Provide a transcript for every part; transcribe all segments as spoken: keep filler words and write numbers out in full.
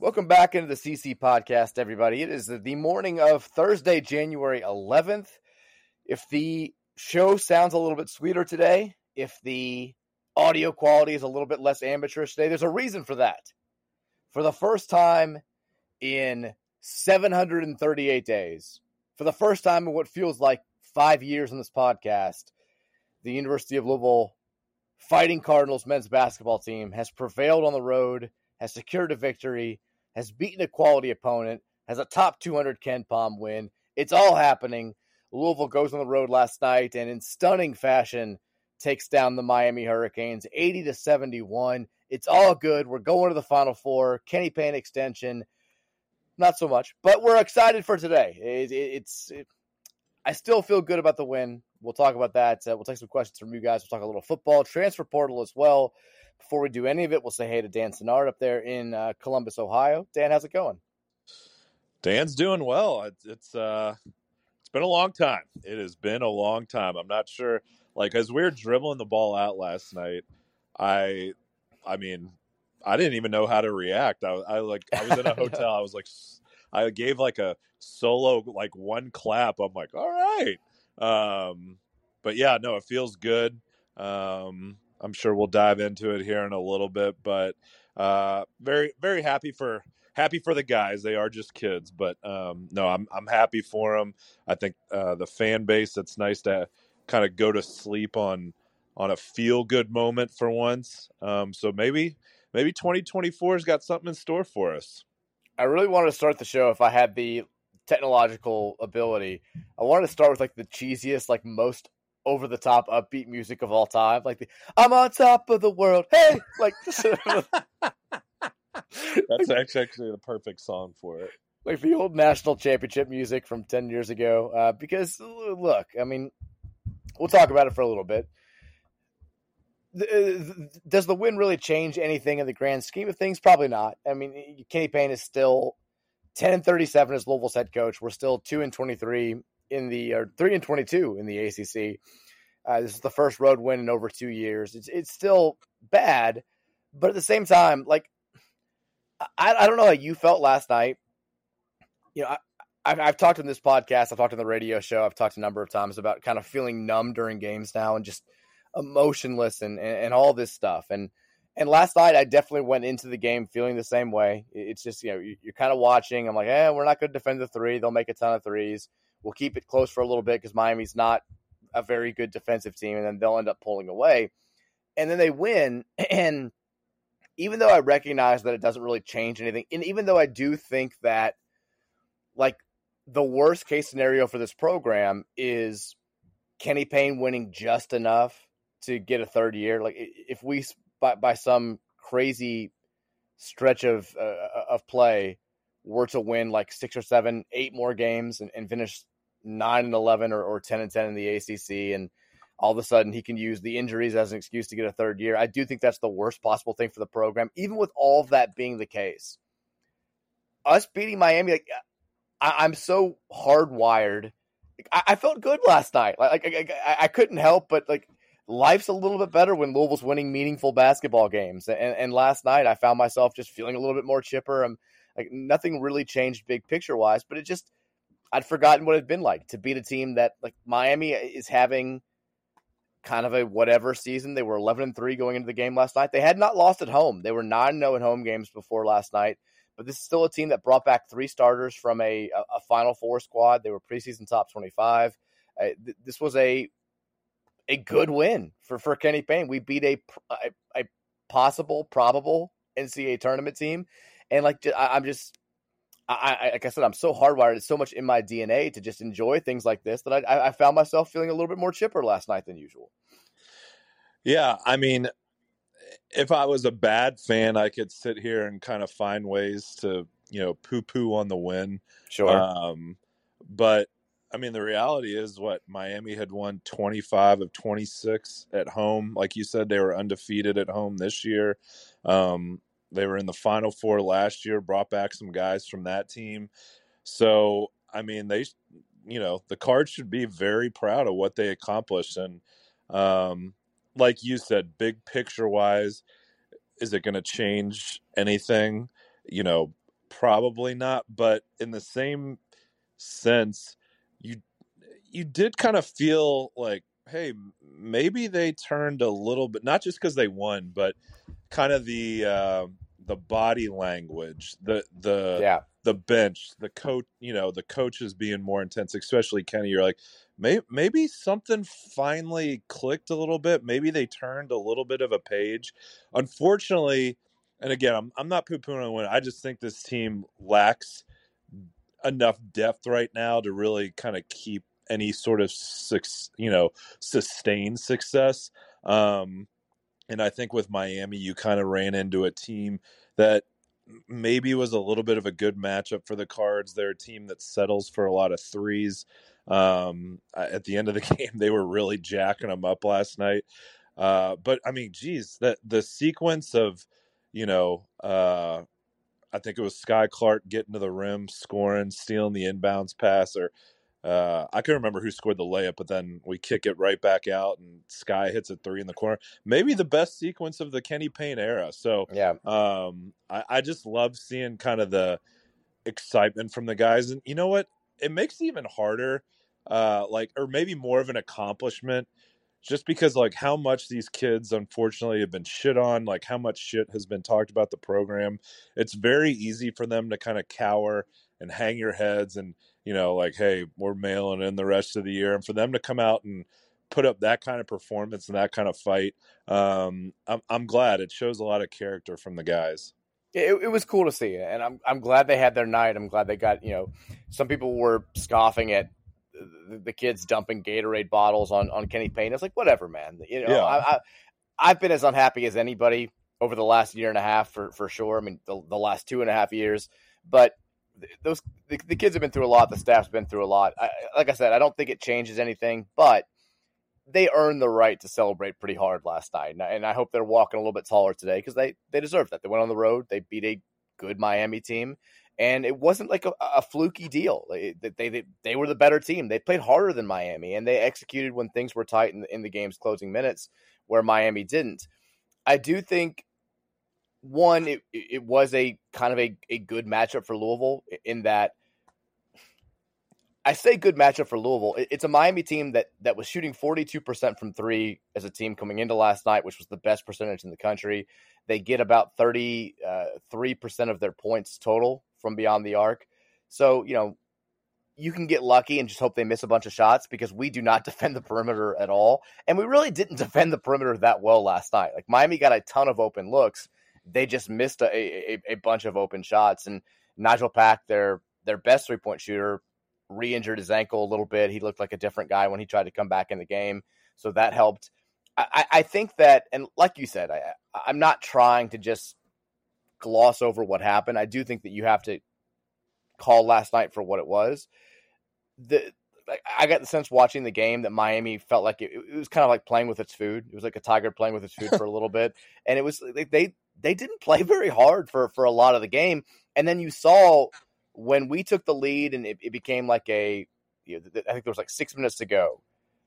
Welcome back into the C C podcast, everybody. It is the morning of Thursday, January eleventh. If the show sounds a little bit sweeter today, if the audio quality is a little bit less amateurish today, there's a reason for that. For the first time in seven hundred thirty-eight days, for the first time in what feels like five years on this podcast, the University of Louisville Fighting Cardinals men's basketball team has prevailed on the road, has secured a victory, has beaten a quality opponent, has a top two hundred KenPom win. It's all happening. Louisville goes on the road last night and in stunning fashion takes down the Miami Hurricanes eighty to seventy-one. It's all good. We're going to the Final Four. Kenny Payne extension, not so much, but we're excited for today. It, it, it's it, I still feel good about the win. We'll talk about that. Uh, we'll take some questions from you guys. We'll talk a little football, transfer portal as well. Before we do any of it, we'll say hey to Dan Sinnard up there in uh, Columbus, Ohio. Dan, how's it going? Dan's doing well. It's it's uh, it's been a long time. It has been a long time. I'm not sure. Like as we were dribbling the ball out last night, I, I mean, I didn't even know how to react. I, I like I was in a hotel. I was like, I gave like a solo like one clap. I'm like, all right. Um, but yeah, no, it feels good. Um. I'm sure we'll dive into it here in a little bit, but uh, very, very happy for happy for the guys. They are just kids, but um, no, I'm I'm happy for them. I think uh, the fan base. It's nice to kind of go to sleep on on a feel good moment for once. Um, so maybe maybe twenty twenty-four has got something in store for us. I really wanted to start the show if I had the technological ability. I wanted to start with like the cheesiest, like most over the top upbeat music of all time, like the I'm on top of the world, hey, like that's actually, actually the perfect song for it, like the old national championship music from ten years ago. Uh, because look, I mean, we'll talk about it for a little bit. Does the win really change anything in the grand scheme of things? Probably not. I mean, Kenny Payne is still ten and thirty-seven as Louisville's head coach. We're still two and twenty-three in the or three and twenty-two in the A C C. Uh, this is the first road win in over two years. It's it's still bad, but at the same time, like I I don't know how you felt last night. You know, I, I've, I've talked in this podcast, I've talked on the radio show, I've talked a number of times about kind of feeling numb during games now and just emotionless and, and, and all this stuff. And and last night I definitely went into the game feeling the same way. It's just, you know, you're kind of watching. I'm like, eh, we're not going to defend the three. They'll make a ton of threes. We'll keep it close for a little bit because Miami's not a very good defensive team, and then they'll end up pulling away. And then they win. And even though I recognize that it doesn't really change anything, and even though I do think that, like, the worst case scenario for this program is Kenny Payne winning just enough to get a third year. Like, if we, by, by some crazy stretch of uh, of play, were to win like six or seven, eight more games and, and finish nine and eleven or, or ten and ten in the A C C, and all of a sudden he can use the injuries as an excuse to get a third year. I do think that's the worst possible thing for the program. Even with all of that being the case, us beating Miami, like I, I'm so hardwired. Like, I, I felt good last night. Like, like I, I couldn't help but like life's a little bit better when Louisville's winning meaningful basketball games. And, and last night I found myself just feeling a little bit more chipper. I'm like nothing really changed big picture wise, but it just. I'd forgotten what it'd been like to beat a team that like Miami is having kind of a whatever season. They were eleven and three going into the game last night. They had not lost at home. They were nine and oh in home games before last night, but this is still a team that brought back three starters from a, a Final Four squad. They were preseason top twenty-five. Uh, th- this was a, a good win for, for Kenny Payne. We beat a, a, a possible, probable N C double A tournament team. And like, I, I'm just, I, I, like I said, I'm so hardwired. It's so much in my D N A to just enjoy things like this that I, I found myself feeling a little bit more chipper last night than usual. Yeah, I mean, if I was a bad fan, I could sit here and kind of find ways to, you know, poo-poo on the win. Sure. Um, but, I mean, the reality is what Miami had won twenty-five of twenty-six at home. Like you said, they were undefeated at home this year. Um They were in the Final Four last year, brought back some guys from that team. So, I mean, they, you know, the Cards should be very proud of what they accomplished. And um, like you said, big picture wise, is it going to change anything? You know, probably not. But in the same sense, you you did kind of feel like, hey, maybe they turned a little bit, not just because they won, but kind of the uh, the body language, the the Yeah. the bench, the coach, you know, the coaches being more intense, especially Kenny. You're like, maybe maybe something finally clicked a little bit. Maybe they turned a little bit of a page. Unfortunately, and again, I'm I'm not poo pooing on win. I just think this team lacks enough depth right now to really kind of keep any sort of you know sustained success. Um, and I think with Miami, you kind of ran into a team that maybe was a little bit of a good matchup for the Cards. They're a team that settles for a lot of threes. Um, at the end of the game, they were really jacking them up last night. Uh, but I mean, geez, that the sequence of, you know, uh, I think it was Sky Clark getting to the rim, scoring, stealing the inbounds pass, or uh, I can remember who scored the layup, but then we kick it right back out, and Sky hits a three in the corner. Maybe the best sequence of the Kenny Payne era. So Yeah. um, I, I just love seeing kind of the excitement from the guys. And you know what? It makes it even harder, uh, like, or maybe more of an accomplishment, just because like how much these kids unfortunately have been shit on, like how much shit has been talked about the program. It's very easy for them to kind of cower and hang your heads and, you know, like, hey, we're mailing in the rest of the year. And for them to come out and put up that kind of performance and that kind of fight, um, I'm, I'm glad. It shows a lot of character from the guys. It, it was cool to see, and I'm I'm glad they had their night. I'm glad they got, you know, some people were scoffing at the, the kids dumping Gatorade bottles on, on Kenny Payne. It's like, whatever, man. You know, Yeah. I, I I've been as unhappy as anybody over the last year and a half for for sure. I mean, the, the last two and a half years, but those the, the kids have been through a lot. The staff's been through a lot. I, like I said, I don't think it changes anything, but they earned the right to celebrate pretty hard last night. And I, and I hope they're walking a little bit taller today because they, they deserve that. They went on the road. They beat a good Miami team. And it wasn't like a, a fluky deal. They, they, they, they were the better team. They played harder than Miami, and they executed when things were tight in, in the game's closing minutes where Miami didn't. I do think, one, it, it was a kind of a, a good matchup for Louisville in that, I say good matchup for Louisville. It's a Miami team that that was shooting forty-two percent from three as a team coming into last night, which was the best percentage in the country. They get about thirty-three percent of their points total from beyond the arc. So, you know, you can get lucky and just hope they miss a bunch of shots because we do not defend the perimeter at all. And we really didn't defend the perimeter that well last night. Like, Miami got a ton of open looks. They just missed a, a, a bunch of open shots. And Nigel Pack, their their best three-point shooter, re-injured his ankle a little bit. He looked like a different guy when he tried to come back in the game. So that helped. I, I think that, and like you said, I, I'm not trying to just gloss over what happened. I do think that you have to call last night for what it was. The like, I got the sense watching the game that Miami felt like it, it was kind of like playing with its food. It was like a tiger playing with its food for a little bit. And it was like they they didn't play very hard for, for a lot of the game. And then you saw when we took the lead and it, it became like a, you know, I think there was like six minutes to go.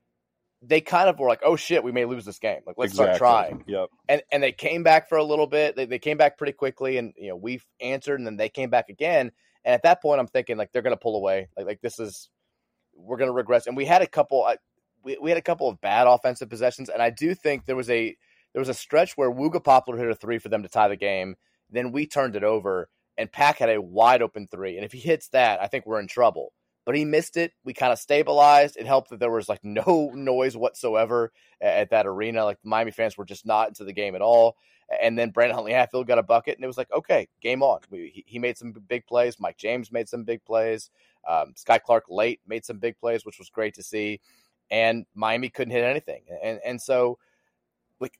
They kind of were like, oh shit, we may lose this game. Like, let's Exactly. start trying. Yep. And and they came back for a little bit. They, they came back pretty quickly, and you know we answered, and then they came back again. And at that point, I'm thinking like they're going to pull away. Like like this is we're going to regress. And we had a couple. I, we we had a couple of bad offensive possessions, and I do think there was a there was a stretch where Wooga Poplar hit a three for them to tie the game. Then we turned it over. And Pack had a wide open three. And if he hits that, I think we're in trouble. But he missed it. We kind of stabilized. It helped that there was like no noise whatsoever at that arena. Like the Miami fans were just not into the game at all. And then Brandon Huntley Hatfield got a bucket. And it was like, okay, game on. We, he, he made some big plays. Mike James made some big plays. Um, Sky Clark late made some big plays, which was great to see. And Miami couldn't hit anything. And and so like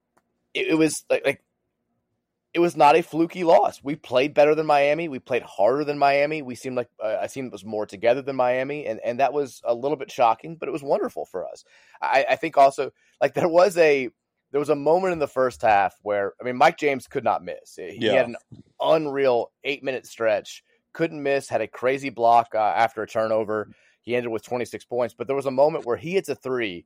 it, it was like, like it was not a fluky loss. We played better than Miami. We played harder than Miami. We seemed like uh, I seemed it was more together than Miami, and and that was a little bit shocking, but it was wonderful for us. I, I think also like there was a there was a moment in the first half where I mean Mike James could not miss. He Yeah. had an unreal eight minute stretch, couldn't miss, had a crazy block uh, after a turnover. He ended with twenty-six points, but there was a moment where he hits a three.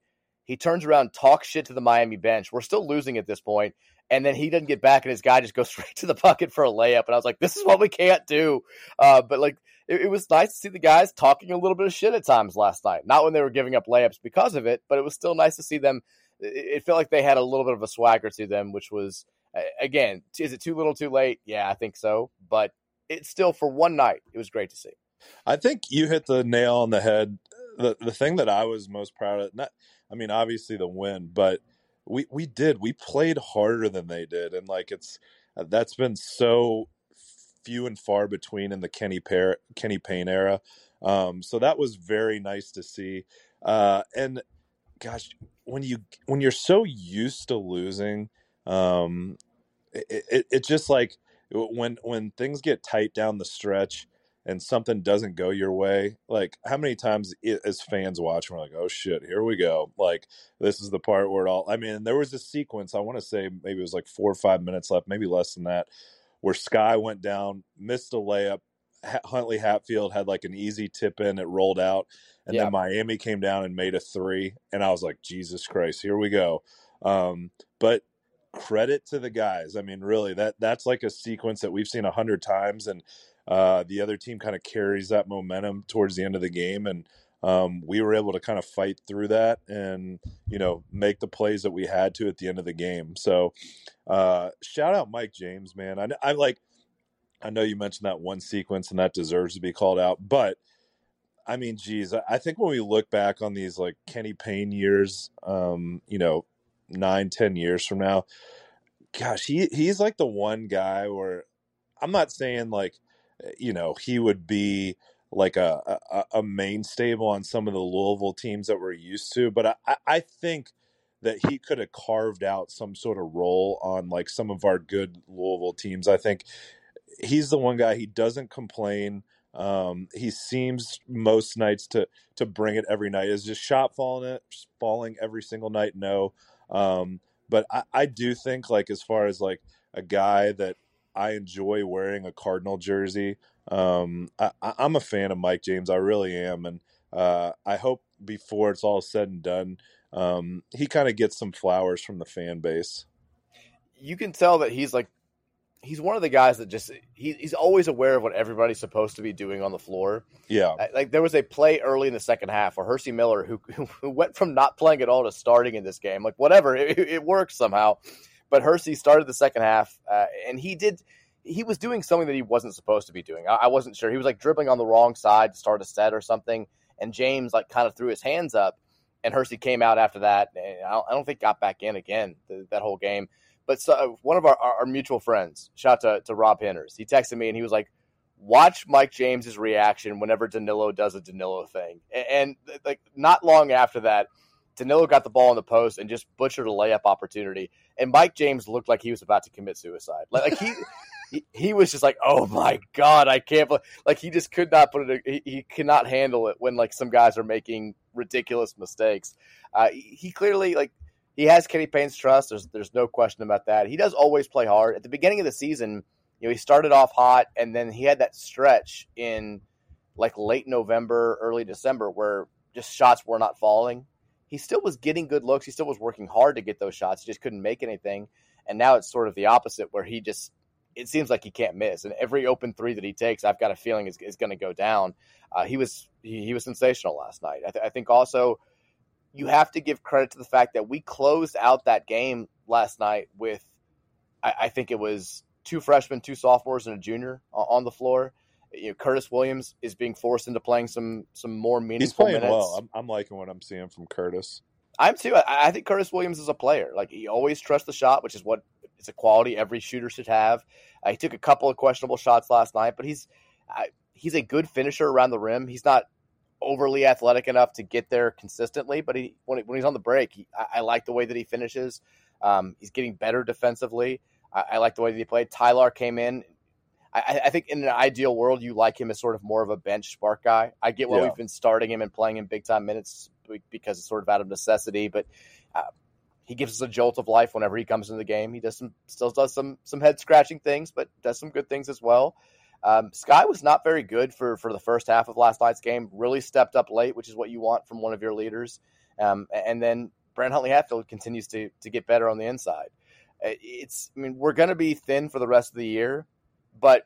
He turns around, talks shit to the Miami bench. We're still losing at this point, and then he doesn't get back, and his guy just goes straight to the bucket for a layup. And I was like, this is what we can't do. Uh, but like, it, it was nice to see the guys talking a little bit of shit at times last night. Not when they were giving up layups because of it, but it was still nice to see them. It, it felt like they had a little bit of a swagger to them, which was, again, is it too little, too late? Yeah, I think so. But it's still, for one night, it was great to see. I think you hit the nail on the head. The the thing that I was most proud of, not, I mean, obviously the win, but we, we did, we played harder than they did. And like, it's, that's been so few and far between in the Kenny Pair, Kenny Payne era. Um, so that was very nice to see. Uh, and gosh, when you, when you're so used to losing, um, it, it, it just like when, when things get tight down the stretch, and something doesn't go your way, like how many times it, as fans watch, we're like, oh shit, here we go. Like, this is the part where it all, I mean, there was a sequence, I want to say maybe it was like four or five minutes left, maybe less than that, where Sky went down, missed a layup. Huntley Hatfield had like an easy tip in, it rolled out. And yeah. Then Miami came down and made a three. And I was like, Jesus Christ, here we go. Um, but credit to the guys. I mean, really, that that's like a sequence that we've seen a hundred times. And, Uh, the other team kind of carries that momentum towards the end of the game. And um, we were able to kind of fight through that and, you know, make the plays that we had to at the end of the game. So uh, shout out Mike James, man. I, I like, I know you mentioned that one sequence and that deserves to be called out, but I mean, geez, I think when we look back on these like Kenny Payne years, um, you know, nine, ten years from now, gosh, he he's like the one guy where I'm not saying like, you know, he would be like a, a, a main stable on some of the Louisville teams that we're used to. But I, I think that he could have carved out some sort of role on like some of our good Louisville teams. I think he's the one guy, he doesn't complain. Um, he seems most nights to, to bring it every night. Is just shot falling it falling every single night? No. Um, but I, I do think like, as far as like a guy that I enjoy wearing a Cardinal jersey. Um, I, I'm a fan of Mike James. I really am. And uh, I hope before it's all said and done, um, he kind of gets some flowers from the fan base. You can tell that he's like, he's one of the guys that just, he, he's always aware of what everybody's supposed to be doing on the floor. Yeah. Like there was a play early in the second half where Hersey Miller, who, who went from not playing at all to starting in this game, like whatever, it, it worked somehow. But Hersey started the second half, uh, and he did. He was doing something that he wasn't supposed to be doing. I, I wasn't sure. He was like dribbling on the wrong side to start a set or something, and James like kind of threw his hands up, and Hersey came out after that. And I don't, I don't think got back in again the, that whole game. But so, uh, one of our, our, our mutual friends, shout out to, to Rob Henners, he texted me and he was like, "Watch Mike James's reaction whenever Danilo does a Danilo thing." And, and like not long after that, Danilo got the ball in the post and just butchered a layup opportunity. And Mike James looked like he was about to commit suicide. Like, like he, he, he was just like, "Oh my God, I can't believe," like he just could not put it. He, he cannot handle it when like some guys are making ridiculous mistakes. Uh, he clearly like he has Kenny Payne's trust. There's there's no question about that. He does always play hard. At the beginning of the season, you know, he started off hot, and then he had that stretch in like late November, early December where just shots were not falling. He still was getting good looks. He still was working hard to get those shots. He just couldn't make anything. And now it's sort of the opposite where he just, it seems like he can't miss. And every open three that he takes, I've got a feeling is, is going to go down. Uh, he was he, he was sensational last night. I, th- I think also you have to give credit to the fact that we closed out that game last night with, I, I think it was two freshmen, two sophomores, and a junior on the floor. You know, Curtis Williams is being forced into playing some some more meaningful minutes. He's playing minutes. well. I'm, I'm liking what I'm seeing from Curtis. I'm too. I, I think Curtis Williams is a player. Like he always trusts the shot, which is what it's a quality every shooter should have. Uh, he took a couple of questionable shots last night, but he's uh, he's a good finisher around the rim. He's not overly athletic enough to get there consistently, but he when, when he's on the break, he, I, I like the way that he finishes. Um, he's getting better defensively. I, I like the way that he played. Tyler came in. I, I think in an ideal world, you like him as sort of more of a bench spark guy. I get why yeah. we've been starting him and playing him big time minutes because it's sort of out of necessity, but uh, he gives us a jolt of life whenever he comes into the game. He does some, still does some, some head scratching things, but does some good things as well. Um, Sky was not very good for, for the first half of last night's game, really stepped up late, which is what you want from one of your leaders. Um, and then Brand Huntley Hatfield continues to to get better on the inside. It's, I mean, we're going to be thin for the rest of the year, but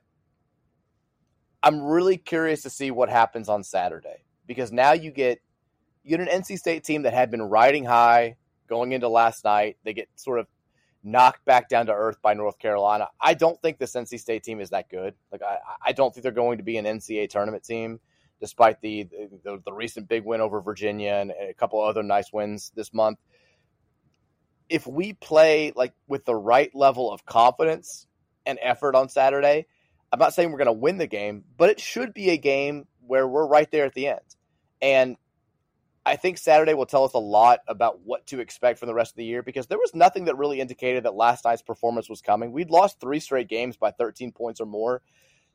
I'm really curious to see what happens on Saturday, because now you get you get an N C State team that had been riding high going into last night. They get sort of knocked back down to earth by North Carolina. I don't think this N C State team is that good. Like I, I don't think they're going to be an N C A A tournament team, despite the the, the recent big win over Virginia and a couple other nice wins this month. If we play like with the right level of confidence and effort on Saturday, I'm not saying we're going to win the game, but it should be a game where we're right there at the end. And I think Saturday will tell us a lot about what to expect from the rest of the year, because there was nothing that really indicated that last night's performance was coming. We'd lost three straight games by thirteen points or more.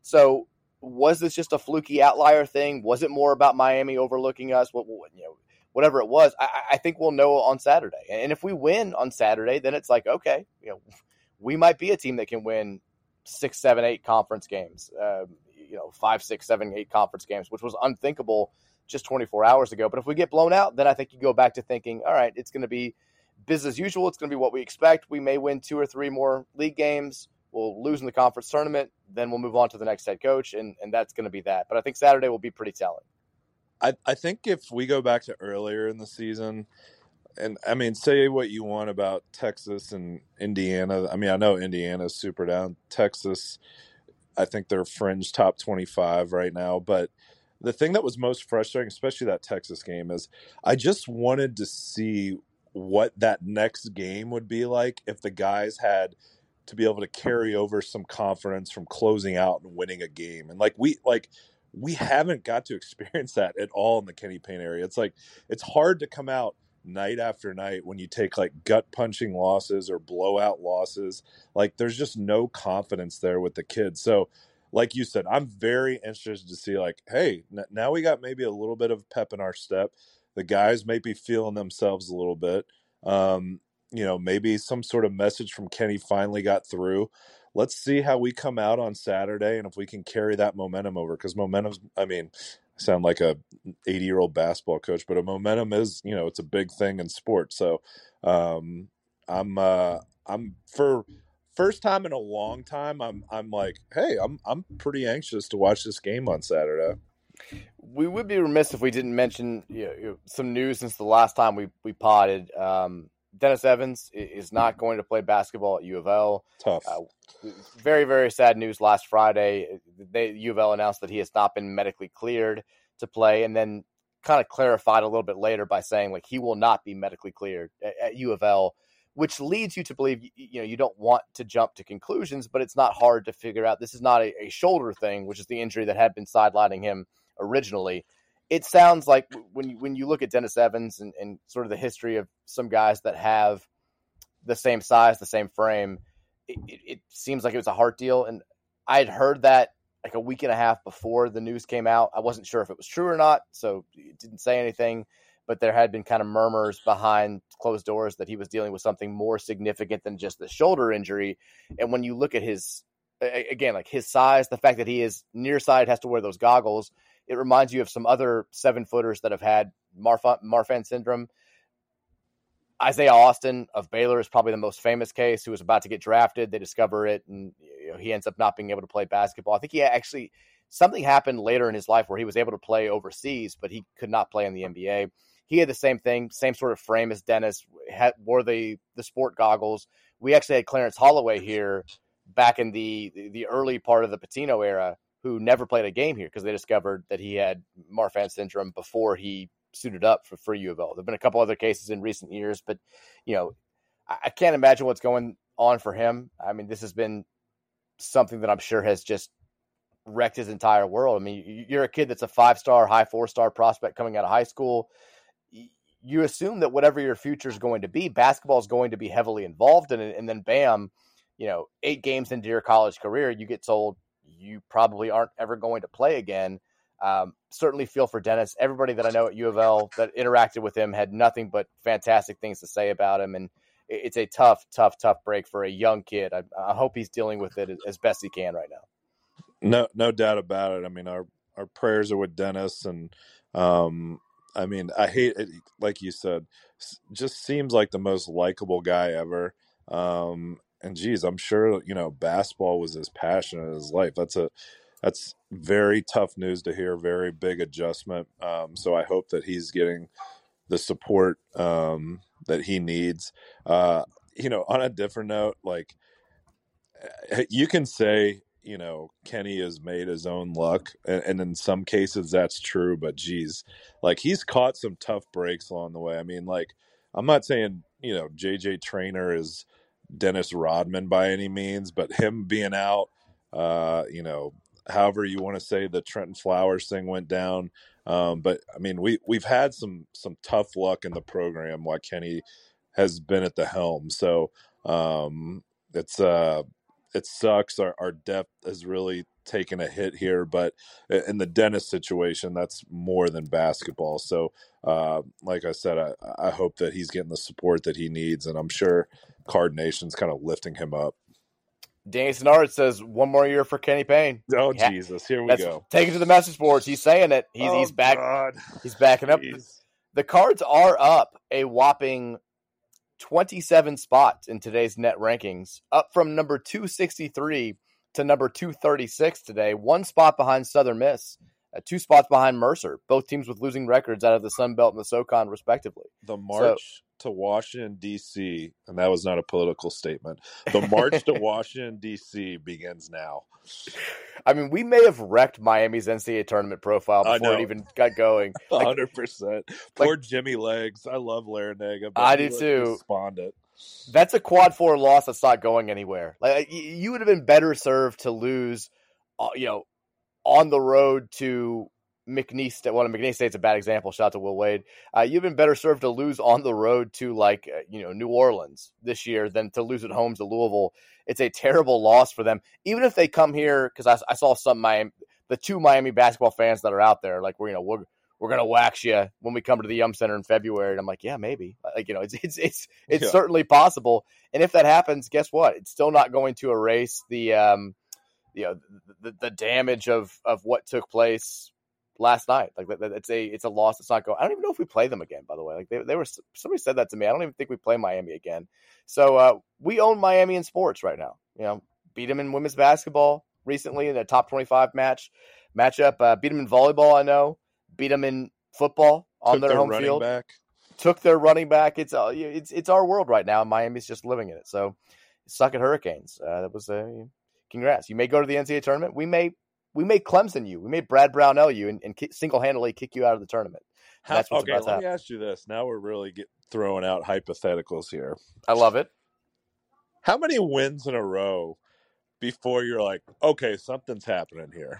So was this just a fluky outlier thing? Was it more about Miami overlooking us? What, what you know, whatever it was, I, I think we'll know on Saturday. And if we win on Saturday, then it's like, okay, you know, we might be a team that can win six, seven, eight conference games, uh, you know, five, six, seven, eight conference games, which was unthinkable just twenty-four hours ago. But if we get blown out, then I think you go back to thinking, all right, it's going to be business as usual. It's going to be what we expect. We may win two or three more league games. We'll lose in the conference tournament. Then we'll move on to the next head coach, and, and that's going to be that. But I think Saturday will be pretty telling. I, I think if we go back to earlier in the season, and I mean, say what you want about Texas and Indiana. I mean, I know Indiana's super down. Texas, I think they're fringe top twenty-five right now. But the thing that was most frustrating, especially that Texas game, is I just wanted to see what that next game would be like if the guys had to be able to carry over some confidence from closing out and winning a game. And like we like we haven't got to experience that at all in the Kenny Payne area. It's like it's hard to come out night after night when you take like gut punching losses or blowout losses. Like there's just no confidence there with the kids. So like you said, I'm very interested to see like, hey, n- now we got maybe a little bit of pep in our step. The guys may be feeling themselves a little bit. Um, you know, maybe some sort of message from Kenny finally got through. Let's see how we come out on Saturday and if we can carry that momentum over, because momentum's, I mean, I sound like a eighty-year-old basketball coach, but a momentum is, you know, it's a big thing in sports. So um, I'm uh, I'm for first time in a long time, I'm I'm like, hey, I'm I'm pretty anxious to watch this game on Saturday. We would be remiss if we didn't mention you know, some news since the last time we we potted. Um, Dennis Evans is not going to play basketball at U of L. Tough. Uh, very, very sad news last Friday. They, U of L announced that he has not been medically cleared to play, and then kind of clarified a little bit later by saying like he will not be medically cleared at, at U of L, which leads you to believe, you know, you don't want to jump to conclusions, but it's not hard to figure out. This is not a, a shoulder thing, which is the injury that had been sidelining him originally. It sounds like when you, when you look at Dennis Evans and, and sort of the history of some guys that have the same size, the same frame, it, it, it seems like it was a heart deal. And I had heard that like a week and a half before the news came out. I wasn't sure if it was true or not, so it didn't say anything. But there had been kind of murmurs behind closed doors that he was dealing with something more significant than just the shoulder injury. And when you look at his, again, like his size, the fact that he is nearsighted, has to wear those goggles, it reminds you of some other seven-footers that have had Marfan, Marfan syndrome. Isaiah Austin of Baylor is probably the most famous case, who was about to get drafted. They discover it, and you know, he ends up not being able to play basketball. I think he actually – something happened later in his life where he was able to play overseas, but he could not play in the N B A. He had the same thing, same sort of frame as Dennis, had, wore the, the sport goggles. We actually had Clarence Holloway here back in the, the, the early part of the Pitino era, who never played a game here because they discovered that he had Marfan syndrome before he suited up for, for U of L. There have been a couple other cases in recent years, but, you know, I, I can't imagine what's going on for him. I mean, this has been something that I'm sure has just wrecked his entire world. I mean, you're a kid that's a five-star, high four-star prospect coming out of high school. You assume that whatever your future is going to be, basketball is going to be heavily involved in it, and then bam, you know, eight games into your college career, you get told you probably aren't ever going to play again. Um, certainly feel for Dennis. Everybody that I know at U of L that interacted with him had nothing but fantastic things to say about him. And it's a tough, tough, tough break for a young kid. I, I hope he's dealing with it as best he can right now. No, no doubt about it. I mean, our, our prayers are with Dennis, and um, I mean, I hate it. Like you said, just seems like the most likable guy ever. Um, and geez, I'm sure, you know, basketball was his passion in his life. That's a, that's very tough news to hear. Very big adjustment. Um, so I hope that he's getting the support um, that he needs. Uh, you know, on a different note, like you can say, you know, Kenny has made his own luck, and, and in some cases that's true. But geez, like he's caught some tough breaks along the way. I mean, like I'm not saying, you know, J J Traynor is Dennis Rodman by any means, but him being out, uh, you know, however you want to say the Trenton Flowers thing went down. Um, but I mean, we we've had some some tough luck in the program while Kenny has been at the helm. So um, it's uh, it sucks. Our, our depth has really taken a hit here, but in the Dennis situation, that's more than basketball. So, uh, like I said, I, I hope that he's getting the support that he needs, and I'm sure Card Nation's kind of lifting him up. Danny Sennard says one more year for Kenny Payne. Oh yeah. Jesus, here we That's, go. Take it to the message boards. He's saying it. He's oh, he's back. God. He's backing up. Jeez. The Cards are up a whopping twenty-seven spots in today's net rankings, up from number two sixty-three to number two thirty-six today. One spot behind Southern Miss, uh, two spots behind Mercer. Both teams with losing records out of the Sun Belt and the SoCon, respectively. The march so, to Washington, D C, and that was not a political statement. The march to Washington, D C begins now. I mean, we may have wrecked Miami's N C double A tournament profile before it even got going. Like, one hundred percent. Poor like, Jimmy Legs. I love Larinaga. But I do too. Responded. That's a quad four loss that's not going anywhere. Like you would have been better served to lose, uh, you know, on the road to McNeese State. Well, McNeese State's a bad example. Shout out to Will Wade. Uh, you've been better served to lose on the road to like uh, you know New Orleans this year than to lose at home to Louisville. It's a terrible loss for them. Even if they come here, because I, I saw some Miami, the two Miami basketball fans that are out there, like we're you know we're we're gonna wax you when we come to the Yum Center in February. And I'm like, yeah, maybe. Like you know, it's it's it's it's yeah. certainly possible. And if that happens, guess what? It's still not going to erase the um, you know the, the damage of of what took place last night. Like it's a it's a loss that's not going. I don't even know if we play them again. By the way, like they they were somebody said that to me. I don't even think we play Miami again. So uh, we own Miami in sports right now. You know, beat them in women's basketball recently in a top twenty-five match matchup. Uh, beat them in volleyball. I know. Beat them in football on Took their, their home running field. Back. Took their running back. It's uh, it's it's our world right now. Miami's just living in it. So suck at Hurricanes. Uh, that was a uh, congrats. You may go to the N C double A tournament. We may. We may Clemson you. We may Brad Brownell you and, and ki- single-handedly kick you out of the tournament. How, That's what's okay, about to let happen. me ask you this. Now we're really get, throwing out hypotheticals here. I love it. How many wins in a row before you're like, okay, something's happening here?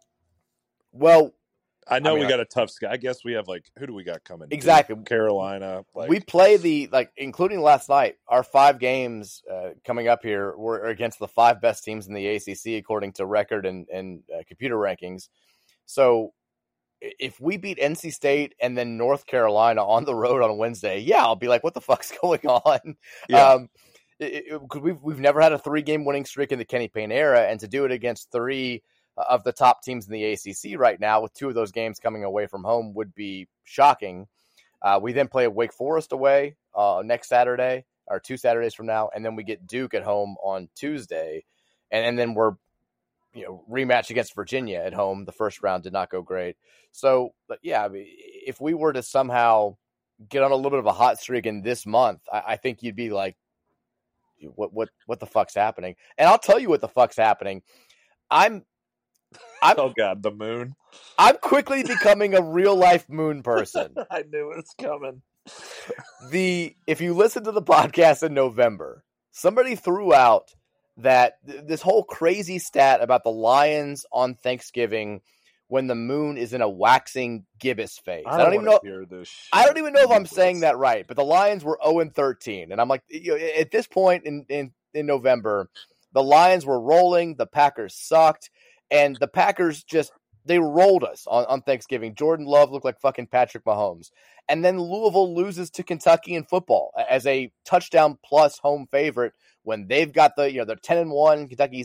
Well, I know I mean, we got a tough schedule. I guess we have like, who do we got coming? Exactly. Duke, Carolina. Like... We play the, like, including last night, our five games uh, coming up here were against the five best teams in the A C C, according to record and, and uh, computer rankings. So if we beat N C State and then North Carolina on the road on Wednesday, yeah, I'll be like, what the fuck's going on? Yeah. Um, it, it, we've, we've never had a three-game winning streak in the Kenny Payne era, and to do it against three of the top teams in the A C C right now, with two of those games coming away from home, would be shocking. Uh, we then play Wake Forest away uh, next Saturday, or two Saturdays from now, and then we get Duke at home on Tuesday, and, and then we're you know rematch against Virginia at home. The first round did not go great, so but yeah, I mean, if we were to somehow get on a little bit of a hot streak in this month, I, I think you'd be like, what what what the fuck's happening? And I'll tell you what the fuck's happening. I'm I'm, oh God, the moon! I'm quickly becoming a real life moon person. I knew it was coming. The if you listen to the podcast in November, somebody threw out that th- this whole crazy stat about the Lions on Thanksgiving when the moon is in a waxing gibbous phase. I don't, I don't even know. Hear this shit. I don't even know if I'm saying that right. But the Lions were oh and thirteen, and I'm like, you know, at this point in, in in November, the Lions were rolling. The Packers sucked. And the Packers just, they rolled us on, on Thanksgiving. Jordan Love looked like fucking Patrick Mahomes. And then Louisville loses to Kentucky in football as a touchdown plus home favorite when they've got the, you know, they're ten and one. Kentucky's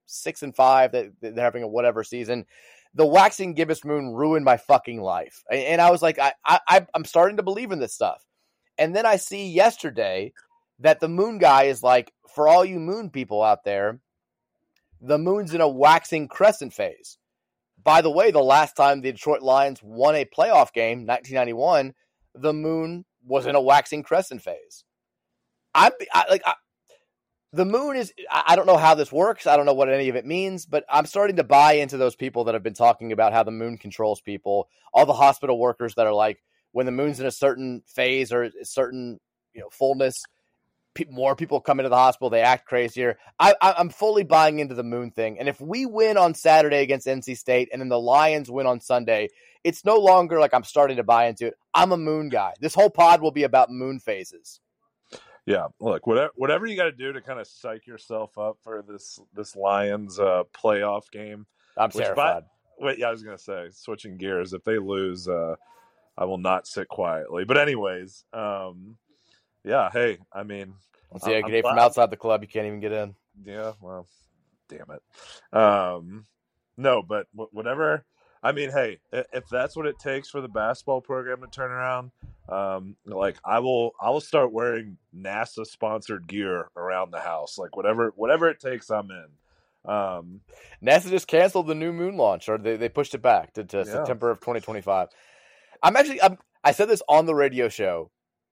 six and five, that they're having a whatever season. The waxing gibbous moon ruined my fucking life. And I was like, I, I, I'm starting to believe in this stuff. And then I see yesterday that the moon guy is like, for all you moon people out there, the moon's in a waxing crescent phase. By the way, the last time the Detroit Lions won a playoff game, nineteen ninety-one, the moon was in a waxing crescent phase. I, I like I, the moon is. I don't know how this works. I don't know what any of it means, but I'm starting to buy into those people that have been talking about how the moon controls people. All the hospital workers that are like, when the moon's in a certain phase or a certain, you know, fullness, pe- more people come into the hospital. They act crazier. I, I, I'm fully buying into the moon thing. And if we win on Saturday against N C State and then the Lions win on Sunday, it's no longer like I'm starting to buy into it. I'm a moon guy. This whole pod will be about moon phases. Yeah, look, whatever whatever you got to do to kind of psych yourself up for this this Lions uh, playoff game. I'm terrified. By, wait, yeah, I was gonna say, switching gears. If they lose, uh, I will not sit quietly. But anyways, um, yeah. Hey, I mean, see, I get from outside the club, you can't even get in. Yeah, well, damn it. Um, no, but whatever. I mean, hey, if that's what it takes for the basketball program to turn around, um, like I will, I will start wearing NASA sponsored gear around the house. Like whatever, whatever it takes, I'm in. Um, NASA just canceled the new moon launch, or they, they pushed it back to, to yeah. September of twenty twenty-five. I'm actually, I'm, I said this on the radio show.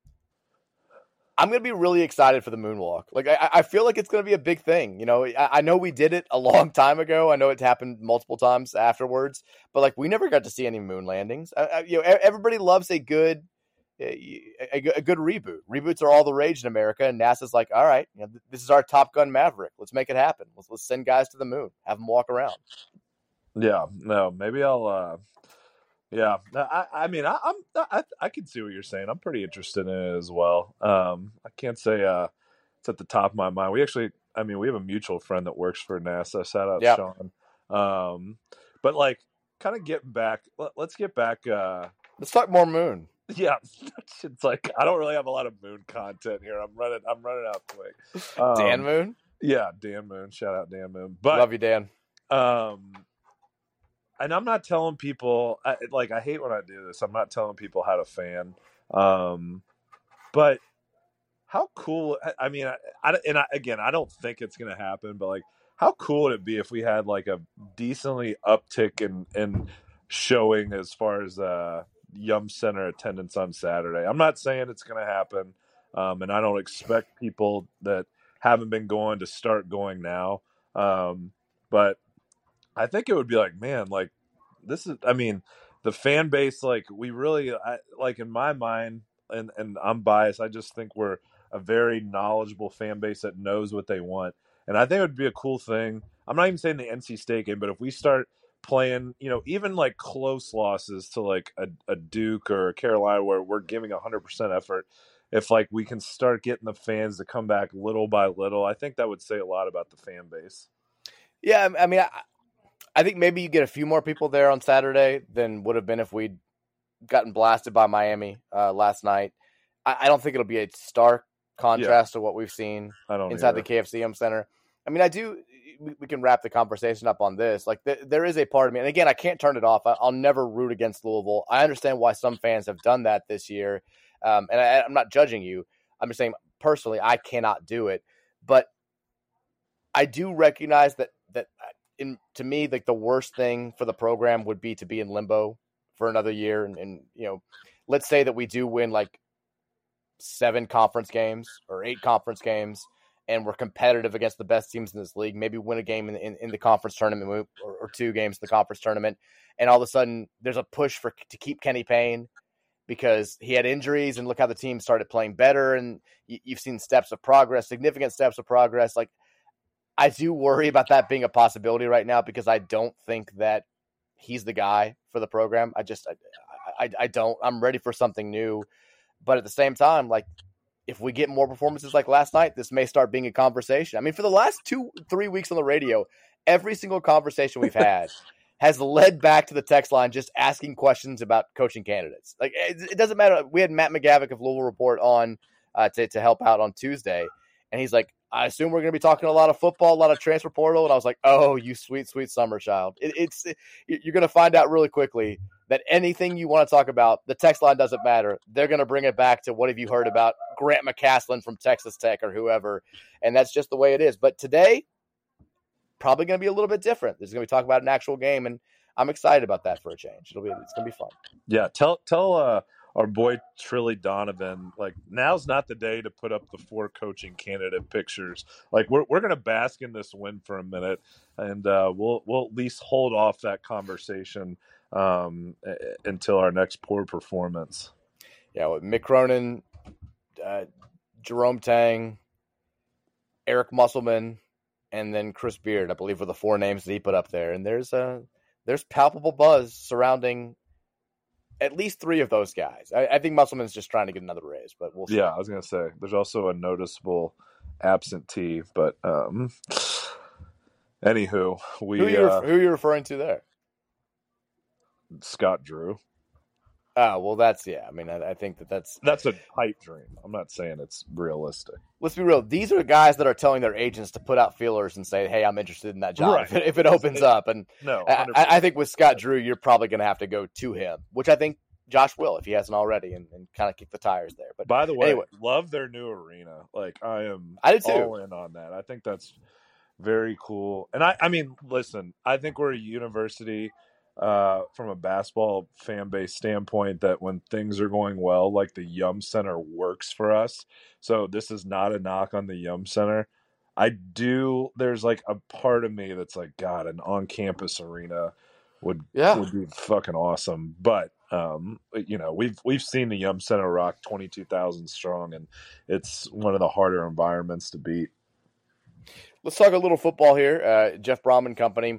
I'm going to be really excited for the moonwalk. Like, I, I feel like it's going to be a big thing. You know, I, I know we did it a long time ago. I know it's happened multiple times afterwards, but like, we never got to see any moon landings. I, I, you know, everybody loves a good, a, a, a good reboot. Reboots are all the rage in America, and NASA's like, all right, you know, this is our Top Gun Maverick. Let's make it happen. Let's let's send guys to the moon, have them walk around. Yeah, no, maybe I'll. Uh... Yeah, I, I mean, I, I'm, I, I can see what you're saying. I'm pretty interested in it as well. Um, I can't say uh, it's at the top of my mind. We actually, I mean, we have a mutual friend that works for NASA. Shout out yep. Sean. Um, but like, kind of getting back. Let, let's get back. Uh, let's talk more moon. Yeah, it's like I don't really have a lot of moon content here. I'm running. I'm running out quick. Um, Dan Moon. Yeah, Dan Moon. Shout out Dan Moon. But love you, Dan. Um. And I'm not telling people, I, like, I hate when I do this. I'm not telling people how to fan. Um, but how cool, I, I mean, I, I, and I, again, I don't think it's going to happen, but, like, how cool would it be if we had, like, a decently uptick in, in showing as far as uh, Yum Center attendance on Saturday? I'm not saying it's going to happen, um, and I don't expect people that haven't been going to start going now. Um, but I think it would be like, man, like this is, I mean, the fan base, like we really, I, like in my mind, and, and I'm biased, I just think we're a very knowledgeable fan base that knows what they want. And I think it would be a cool thing. I'm not even saying the N C State game, but if we start playing, you know, even like close losses to like a, a Duke or a Carolina where we're giving one hundred percent effort, if like we can start getting the fans to come back little by little, I think that would say a lot about the fan base. Yeah, I mean, I, I think maybe you get a few more people there on Saturday than would have been if we'd gotten blasted by Miami uh, last night. I, I don't think it'll be a stark contrast yeah. to what we've seen inside either. The K F C M Center. I mean, I do. We, we can wrap the conversation up on this. Like, th- there is a part of me, and again, I can't turn it off. I, I'll never root against Louisville. I understand why some fans have done that this year, um, and I, I'm not judging you. I'm just saying personally, I cannot do it, but I do recognize that that. In, to me, like the worst thing for the program would be to be in limbo for another year. And, and, you know, let's say that we do win like seven conference games or eight conference games and we're competitive against the best teams in this league, maybe win a game in, in, in the conference tournament or, or two games in the conference tournament. And all of a sudden there's a push for to keep Kenny Payne because he had injuries and look how the team started playing better. And you, you've seen steps of progress, significant steps of progress. Like, I do worry about that being a possibility right now because I don't think that he's the guy for the program. I just, I, I, I don't. I'm ready for something new. But at the same time, like, if we get more performances like last night, this may start being a conversation. I mean, for the last two, three weeks on the radio, every single conversation we've had has led back to the text line just asking questions about coaching candidates. Like, it, it doesn't matter. We had Matt McGavick of Louisville Report on uh, to, to help out on Tuesday, and he's like, I assume we're going to be talking a lot of football, a lot of transfer portal. And I was like, oh, you sweet, sweet summer child. It, it's it, You're going to find out really quickly that anything you want to talk about, the text line doesn't matter. They're going to bring it back to what have you heard about Grant McCaslin from Texas Tech or whoever. And that's just the way it is. But today, probably going to be a little bit different. There's going to be talk about an actual game, and I'm excited about that for a change. It'll be it's going to be fun. Yeah, tell tell uh, our boy Trilly Donovan, like, now's not the day to put up the four coaching candidate pictures. Like, we're we're going to bask in this win for a minute, and uh, we'll we'll at least hold off that conversation um, until our next poor performance. Yeah, with Mick Cronin, uh, Jerome Tang, Eric Musselman, and then Chris Beard, I believe, were the four names that he put up there. And there's a there's palpable buzz surrounding at least three of those guys. I, I think Musselman's just trying to get another raise, but we'll see. Yeah, I was going to say, there's also a noticeable absentee, but um, anywho, we who are, you, uh, who are you referring to there? Scott Drew. Oh, well, that's, yeah. I mean, I, I think that that's... That's a pipe dream. I'm not saying it's realistic. Let's be real. These are guys that are telling their agents to put out feelers and say, hey, I'm interested in that job Right. if, it, if it opens it, up. And no, I, I think with Scott Drew, you're probably going to have to go to him, which I think Josh will if he hasn't already, and, and kind of kick the tires there. But by the way, anyway. love their new arena. Like, I am I do too. all in on that. I think that's very cool. And I, I mean, listen, I think we're a university uh, from a basketball fan base standpoint that when things are going well, like the Yum Center works for us. So this is not a knock on the Yum Center. I do, there's like a part of me that's like, God, an on-campus arena would yeah. would be fucking awesome. But um, you know, we've we've seen the Yum Center rock twenty-two thousand strong, and it's one of the harder environments to beat. Let's talk a little football here. Uh, Jeff Brom and company.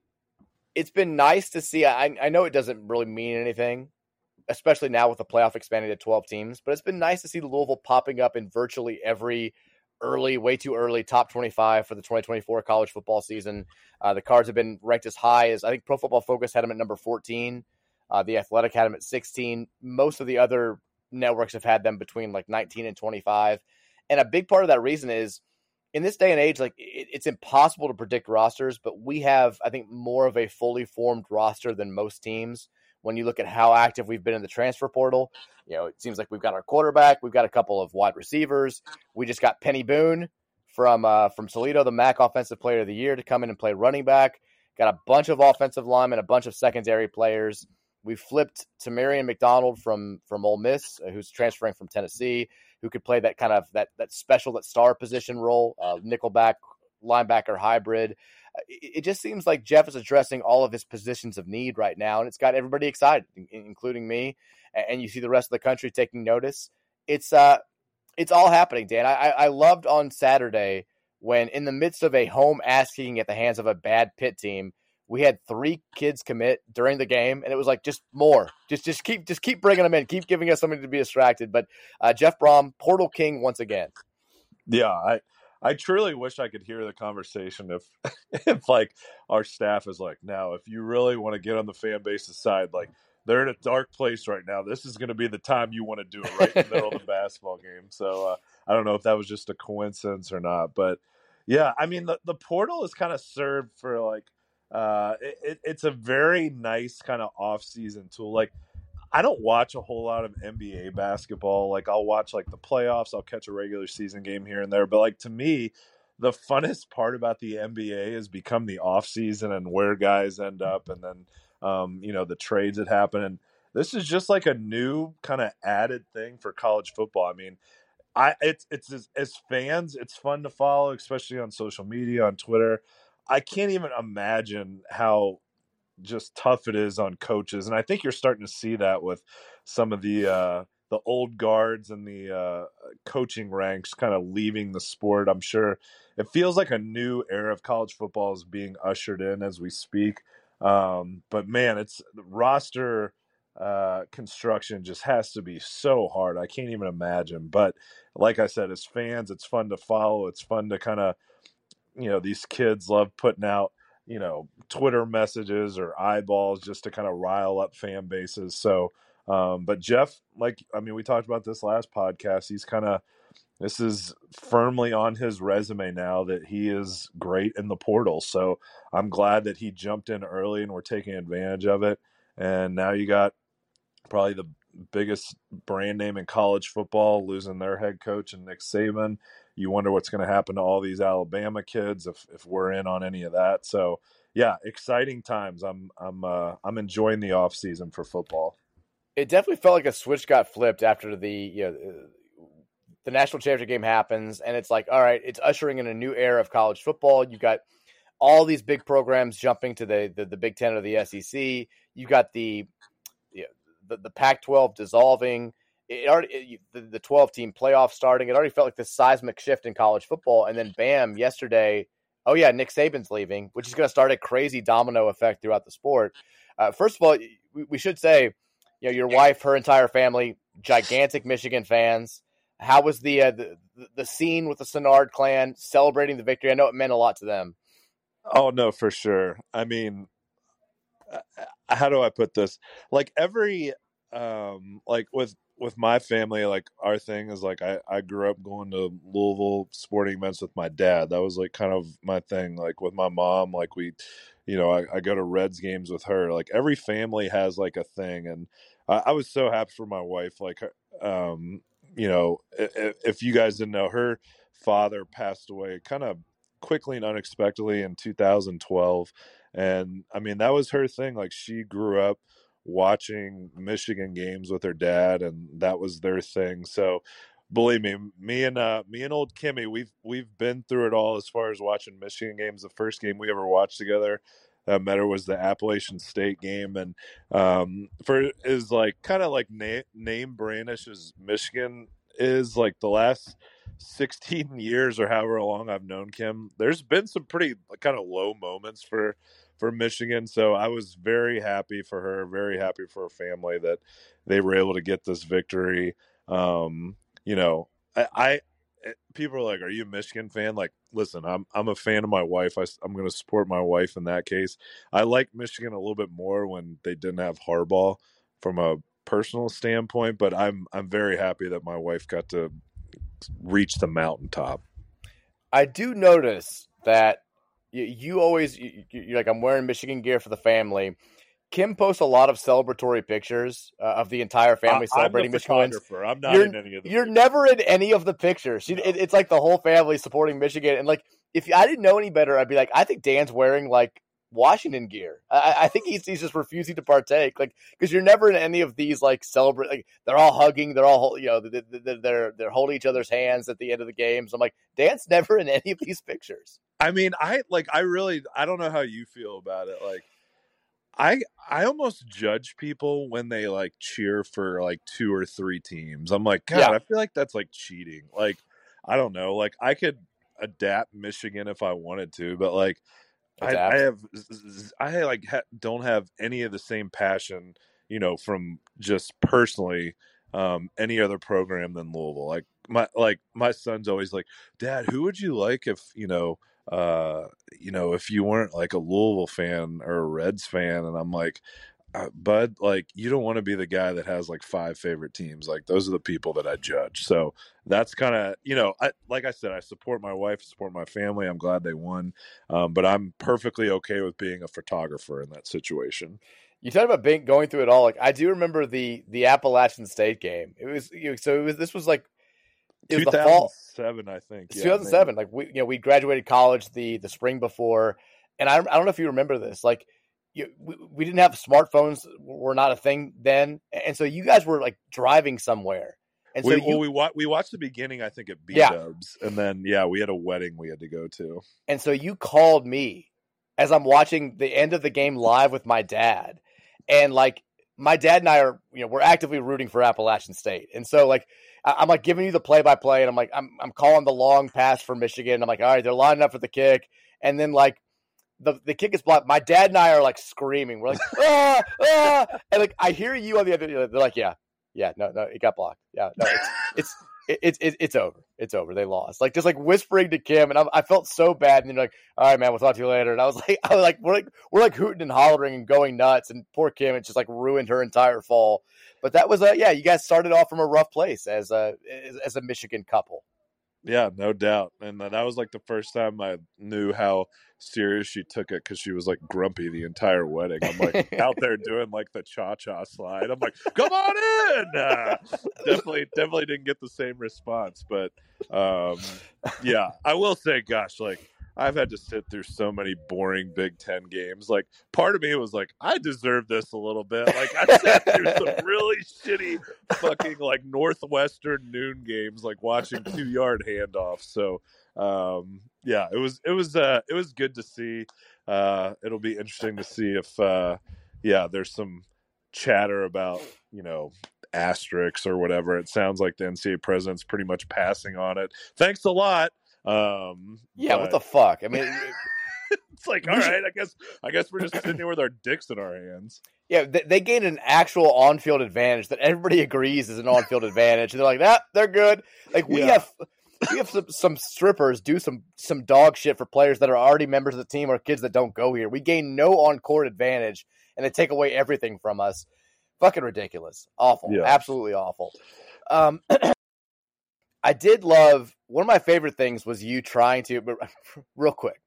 It's been nice to see. I, I know it doesn't really mean anything, especially now with the playoff expanding to twelve teams, but it's been nice to see Louisville popping up in virtually every early, way too early top twenty-five for the twenty twenty-four college football season. Uh, the Cards have been ranked as high as, I think Pro Football Focus had them at number fourteen. Uh, the Athletic had them at sixteen. Most of the other networks have had them between like nineteen and twenty-five. And a big part of that reason is, in this day and age, like it, it's impossible to predict rosters, but we have, I think, more of a fully formed roster than most teams. When you look at how active we've been in the transfer portal, you know, it seems like we've got our quarterback, we've got a couple of wide receivers. We just got Penny Boone from uh, from Toledo, the M A C Offensive Player of the Year, to come in and play running back. Got a bunch of offensive linemen, a bunch of secondary players. We flipped to Marion McDonald from from Ole Miss, uh, who's transferring from Tennessee, who could play that kind of that that special, that star position role, uh, nickelback, linebacker hybrid. Uh, it, it just seems like Jeff is addressing all of his positions of need right now, and it's got everybody excited, including me. And you see the rest of the country taking notice. It's uh, it's all happening, Dan. I, I loved on Saturday when, in the midst of a home ass kicking at the hands of a bad Pitt team, we had three kids commit during the game, and it was like, just more. Just just keep just keep bringing them in. Keep giving us something to be distracted. But uh, Jeff Brom, Portal King once again. Yeah, I I truly wish I could hear the conversation if if like our staff is like, now, if you really want to get on the fan base's side, like, they're in a dark place right now. This is going to be the time you want to do it, right in the middle of the basketball game. So uh, I don't know if that was just a coincidence or not. But, yeah, I mean, the, the portal is kind of served for, like, uh, it, it's a very nice kind of off-season tool. Like, I don't watch a whole lot of N B A basketball. Like, I'll watch, like, the playoffs. I'll catch a regular season game here and there. But, like, to me, the funnest part about the N B A has become the off-season and where guys end up, and then – Um, you know, the trades that happen. And this is just like a new kind of added thing for college football. I mean, I it's it's as, as fans, it's fun to follow, especially on social media, on Twitter. I can't even imagine how just tough it is on coaches. And I think you're starting to see that with some of the uh, the old guards and the uh, coaching ranks kind of leaving the sport. I'm sure it feels like a new era of college football is being ushered in as we speak. Um, but man, it's the roster uh, construction just has to be so hard. I can't even imagine. But like I said, as fans, it's fun to follow. It's fun to kind of, you know, these kids love putting out, you know, Twitter messages or eyeballs just to kind of rile up fan bases. So, um, but Jeff, like, I mean, we talked about this last podcast. He's kind of this is firmly on his resume now that he is great in the portal. So I'm glad that he jumped in early and we're taking advantage of it. And now you got probably the biggest brand name in college football losing their head coach and Nick Saban. You wonder what's going to happen to all these Alabama kids if if we're in on any of that. So yeah, exciting times. I'm I'm uh, I'm enjoying the off season for football. It definitely felt like a switch got flipped after the you know the national championship game happens, and it's like, all right, it's ushering in a new era of college football. You got all these big programs jumping to the the, the Big Ten or the S E C. You got the you know, the, the Pac twelve dissolving. It already it, the, the twelve team playoff starting. It already felt like this seismic shift in college football, and then bam, yesterday, oh yeah, Nick Saban's leaving, which is going to start a crazy domino effect throughout the sport. Uh, first of all, we, we should say, you know, your wife, her entire family, gigantic Michigan fans. How was the, uh, the the scene with the Sennard clan celebrating the victory? I know it meant a lot to them. Oh no, for sure. I mean, how do I put this? Like every, um, like with with my family, like our thing is like I I grew up going to Louisville sporting events with my dad. That was like kind of my thing. Like with my mom, like we, you know, I, I go to Reds games with her. Like every family has like a thing, and I, I was so happy for my wife. Like, um, you know, if, if you guys didn't know, her father passed away kind of quickly and unexpectedly in two thousand twelve. And I mean, that was her thing. Like she grew up watching Michigan games with her dad, and that was their thing. So believe me, me and uh, me and old Kimmy, we've we've been through it all as far as watching Michigan games. The first game we ever watched together that met her was the Appalachian State game, and um, for is like kind of like na- name brandish as Michigan is like the last sixteen years or however long I've known Kim. There's been some pretty kind of low moments for for Michigan, so I was very happy for her, very happy for her family that they were able to get this victory. Um, you know, I, I people are like, "Are you a Michigan fan?" Like, listen, I'm I'm a fan of my wife. I, I'm going to support my wife in that case. I like Michigan a little bit more when they didn't have Harbaugh from a personal standpoint, but I'm I'm very happy that my wife got to reach the mountaintop. I do notice that you, you always you, you're like, I'm wearing Michigan gear for the family. Kim posts a lot of celebratory pictures uh, of the entire family I, celebrating I'm the Michigan wins. photographer. I'm not you're, in any of the You're pictures. never in any of the pictures. You, No. it, it's like the whole family supporting Michigan. And like, if I didn't know any better, I'd be like, I think Dan's wearing like Washington gear. I, I think he's he's just refusing to partake. Like, because you're never in any of these like celebrate. Like they're all hugging. They're all you know. They're they're they're holding each other's hands at the end of the games. I'm like, Dan's never in any of these pictures. I mean, I like. I really. I don't know how you feel about it. Like, I I almost judge people when they like cheer for like two or three teams. I'm like, God, Yeah. I feel like that's like cheating. Like, I don't know. Like, I could adapt Michigan if I wanted to, but like, I, I have I like ha, don't have any of the same passion, you know, from just personally um, any other program than Louisville. Like my like my son's always like, Dad, who would you like if you know? Uh, you know, if you weren't like a Louisville fan or a Reds fan, and I'm like, uh, Bud, like you don't want to be the guy that has like five favorite teams. Like those are the people that I judge. So that's kind of, you know, I, like I said, I support my wife, support my family. I'm glad they won, um, but I'm perfectly okay with being a photographer in that situation. You talked about being going through it all. Like I do remember the the Appalachian State game. It was you know, so it was this was like. It was the fall, seven, I think. Yeah, two thousand seven. Maybe. Like we, you know, we graduated college the the spring before, and I, I don't know if you remember this. Like, you, we, we didn't have smartphones; were not a thing then, and so you guys were like driving somewhere. And so we, you, well, we wa- we watched the beginning, I think, at B Dubs, yeah. and then yeah, we had a wedding we had to go to. And so you called me as I'm watching the end of the game live with my dad, and like my dad and I are, you know, we're actively rooting for Appalachian State, and so like. I'm like giving you the play by play, and I'm like, I'm I'm calling the long pass for Michigan. I'm like, all right, they're lining up for the kick, and then like the the kick is blocked. My dad and I are like screaming. We're like, ah, ah, and like I hear you on the other. They're like, yeah, yeah, no, no, it got blocked. Yeah, no, it's it's it's it's, it's over. It's over. They lost. Like just like whispering to Kim, and I, I felt so bad. And they're like, all right, man, we'll talk to you later. And I was like, I was like, we're like we're like hooting and hollering and going nuts. And poor Kim, it just like ruined her entire fall. But that was a yeah. You guys started off from a rough place as a as, as a Michigan couple. Yeah, no doubt. And that was like the first time I knew how serious she took it because she was like grumpy the entire wedding. I'm like out there doing like the cha cha slide. I'm like, come on in. Uh, definitely, definitely didn't get the same response. But um, yeah, I will say, gosh, like I've had to sit through so many boring Big Ten games. Like part of me was like, I deserve this a little bit. Like I sat through some really shitty fucking like Northwestern noon games, like watching two yard handoffs. So um, yeah, it was it was uh, it was good to see. Uh, it'll be interesting to see if uh, yeah, there's some chatter about you know asterisks or whatever. It sounds like the N C A A president's pretty much passing on it. Thanks a lot. Um, yeah, but... what the fuck? I mean, it's like, all right, should... I guess I guess we're just sitting here with our dicks in our hands. Yeah, they, they gained an actual on-field advantage that everybody agrees is an on-field advantage. And they're like, nah, they're good. Like we yeah. have we have some, some strippers do some some dog shit for players that are already members of the team or kids that don't go here. We gain no on-court advantage, and they take away everything from us. Fucking ridiculous. Awful. Yeah. Absolutely awful. Um, I did love – one of my favorite things was you trying to – real quick.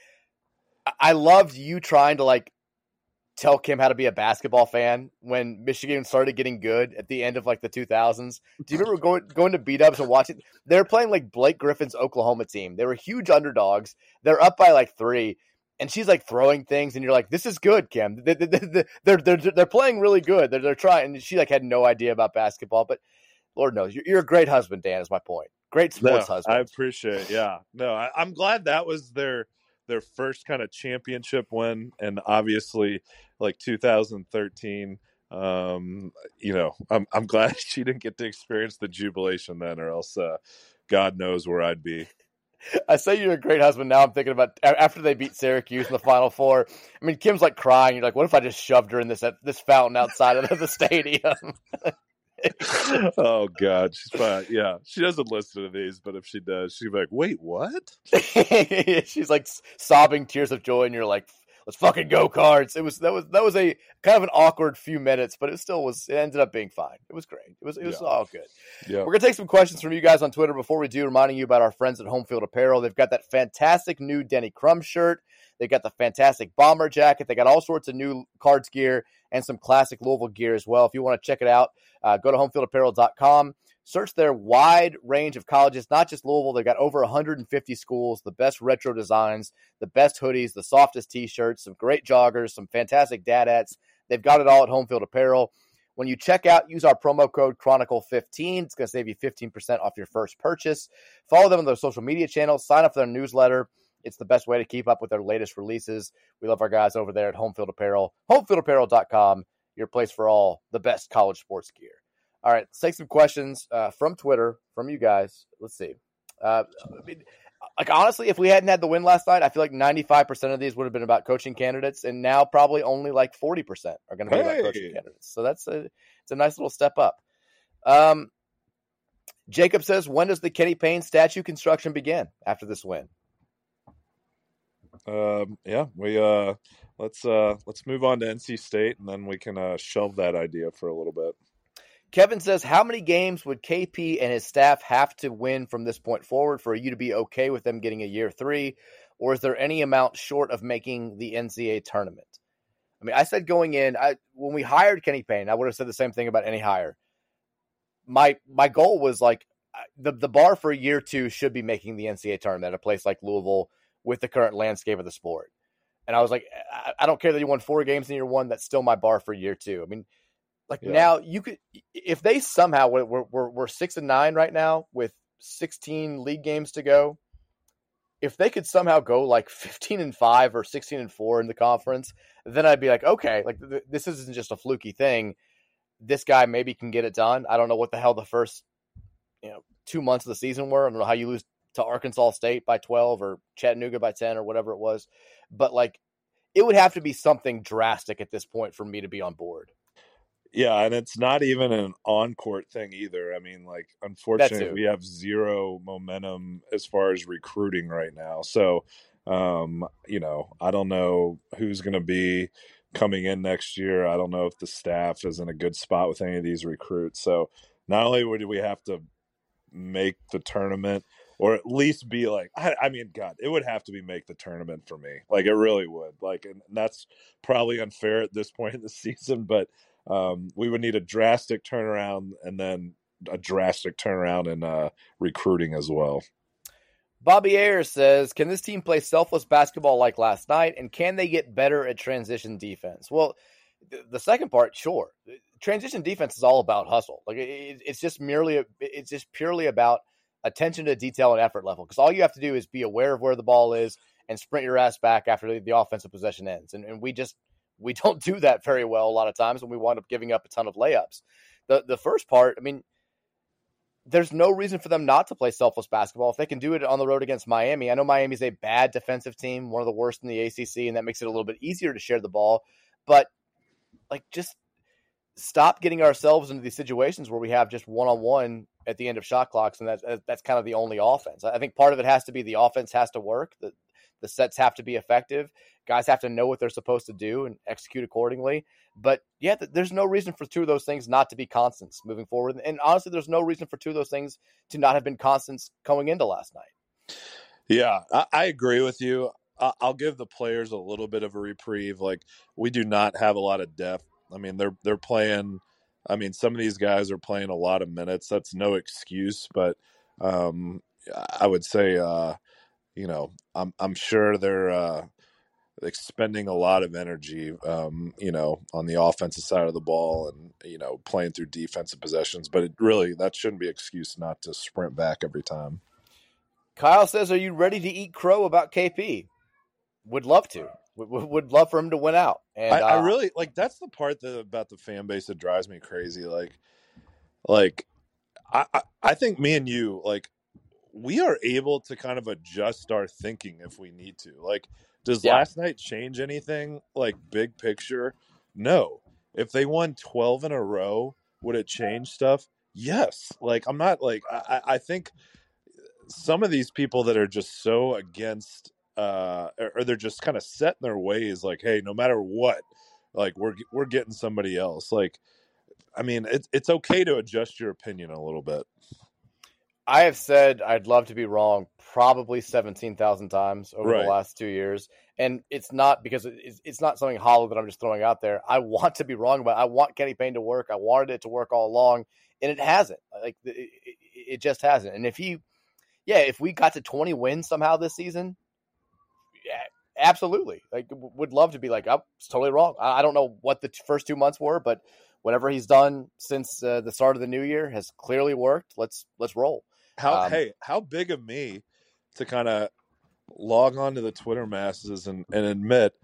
I loved you trying to, like, tell Kim how to be a basketball fan when Michigan started getting good at the end of, like, the two thousands. Do you remember going going to B-dubs and watching? They were playing, like, Blake Griffin's Oklahoma team. They were huge underdogs. They're up by, like, three. And she's, like, throwing things, and you're like, this is good, Kim. They're, they're, they're, they're playing really good. They're, they're trying. And she, like, had no idea about basketball. But Lord knows, you're, you're a great husband, Dan, is my point. Great sports no, husband. I appreciate it. Yeah. No, I, I'm glad that was their their first kind of championship win. And obviously, like two thousand thirteen, um, you know, I'm I'm glad she didn't get to experience the jubilation then, or else uh, God knows where I'd be. I say you're a great husband. Now I'm thinking about after they beat Syracuse in the Final Four. I mean, Kim's like crying. You're like, what if I just shoved her in this this fountain outside of the stadium? Oh God, she's fine. Yeah, she doesn't listen to these, but if she does, she'd be like, "Wait, what?" She's like sobbing tears of joy, and you're like, "Let's fucking go, Cards!" It was that was that was a kind of an awkward few minutes, but it still was. It ended up being fine. It was great. It was it was yeah. all good. Yeah. We're gonna take some questions from you guys on Twitter before we do. Reminding you about our friends at Home Field Apparel. They've got that fantastic new Denny Crum shirt. They got the fantastic bomber jacket. They got all sorts of new Cards gear and some classic Louisville gear as well. If you want to check it out, uh, go to home field apparel dot com. Search their wide range of colleges, not just Louisville. They've got over one hundred fifty schools, the best retro designs, the best hoodies, the softest T-shirts, some great joggers, some fantastic dad-ats. They've got it all at Home Field Apparel. When you check out, use our promo code Chronicle fifteen. It's going to save you fifteen percent off your first purchase. Follow them on their social media channels. Sign up for their newsletter. It's the best way to keep up with their latest releases. We love our guys over there at Home Field Apparel. home field apparel dot com, your place for all the best college sports gear. All right, let's take some questions uh, from Twitter, from you guys. Let's see. Uh, I mean, like, honestly, if we hadn't had the win last night, I feel like ninety-five percent of these would have been about coaching candidates, and now probably only like forty percent are going to be hey. about coaching candidates. So that's a, it's a nice little step up. Um, Jacob says, when does the Kenny Payne statue construction begin after this win? Um, yeah, we uh, let's uh, let's move on to N C State, and then we can uh, shelve that idea for a little bit. Kevin says, how many games would K P and his staff have to win from this point forward for you to be okay with them getting a year three? Or is there any amount short of making the N C A A tournament? I mean, I said going in, I when we hired Kenny Payne, I would have said the same thing about any hire. My my goal was like the, the bar for year two should be making the N C A A tournament at a place like Louisville with the current landscape of the sport. And I was like, I, I don't care that you won four games in year one. That's still my bar for year two. I mean, Like yeah. now, you could if they somehow we're, we're we're six and nine right now with sixteen league games to go. If they could somehow go like fifteen and five or sixteen and four in the conference, then I'd be like, okay, like th- this isn't just a fluky thing. This guy maybe can get it done. I don't know what the hell the first you know two months of the season were. I don't know how you lose to Arkansas State by twelve or Chattanooga by ten or whatever it was, but like it would have to be something drastic at this point for me to be on board. Yeah, and it's not even an on-court thing either. I mean, like, unfortunately, we have zero momentum as far as recruiting right now. So, um, you know, I don't know who's going to be coming in next year. I don't know if the staff is in a good spot with any of these recruits. So, not only would we have to make the tournament or at least be like, I, I mean, God, it would have to be make the tournament for me. Like, it really would. Like, and that's probably unfair at this point in the season, but um, we would need a drastic turnaround and then a drastic turnaround in uh, recruiting as well. Bobby Ayers says, can this team play selfless basketball like last night, and can they get better at transition defense? Well, th- the second part, sure. Transition defense is all about hustle. Like it, it's just merely, a, it's just purely about attention to detail and effort level. Because all you have to do is be aware of where the ball is and sprint your ass back after the, the offensive possession ends. And, and we just we don't do that very well a lot of times, and we wind up giving up a ton of layups. The the first part, I mean, there's no reason for them not to play selfless basketball if they can do it on the road against Miami. I know Miami's a bad defensive team, one of the worst in the A C C, and that makes it a little bit easier to share the ball. But like, just stop getting ourselves into these situations where we have just one-on-one at the end of shot clocks, and that's that's kind of the only offense. I think part of it has to be the offense has to work. The the sets have to be effective. Guys have to know what they're supposed to do and execute accordingly. But yeah, there's no reason for two of those things not to be constants moving forward. And honestly, there's no reason for two of those things to not have been constants going into last night. Yeah, I, I agree with you. I, I'll give the players a little bit of a reprieve. Like, we do not have a lot of depth. I mean, they're they're playing. I mean, some of these guys are playing a lot of minutes. That's no excuse, but um, I would say, uh, you know, I'm I'm sure they're uh, expending a lot of energy, um, you know, on the offensive side of the ball, and you know, playing through defensive possessions. But it really, that shouldn't be an excuse not to sprint back every time. Kyle says, "Are you ready to eat crow about K P?" Would love to. Would, would love for him to win out. And I, uh, I really like that's the part that about the fan base that drives me crazy. Like, like I, I, I think me and you, like, we are able to kind of adjust our thinking if we need to. Like, does yeah. last night change anything? Like, big picture? No. If they won twelve in a row, would it change stuff? Yes. Like, I'm not like I, I think some of these people that are just so against uh or they're just kind of set in their ways, like, hey, no matter what, like, we're we're getting somebody else. Like, I mean, it's it's okay to adjust your opinion a little bit. I have said I'd love to be wrong probably seventeen thousand times over Right. the last two years. And it's not because it's, it's not something hollow that I'm just throwing out there. I want to be wrong about it. I want Kenny Payne to work. I wanted it to work all along, and it hasn't. Like, it, it, it just hasn't. And if he, yeah, if we got to twenty wins somehow this season, yeah, absolutely. Like, would love to be like, oh, it's totally wrong. I don't know what the first two months were, but whatever he's done since uh, the start of the new year has clearly worked. Let's let's roll. How Um, hey, how big of me to kind of log on to the Twitter masses and, and admit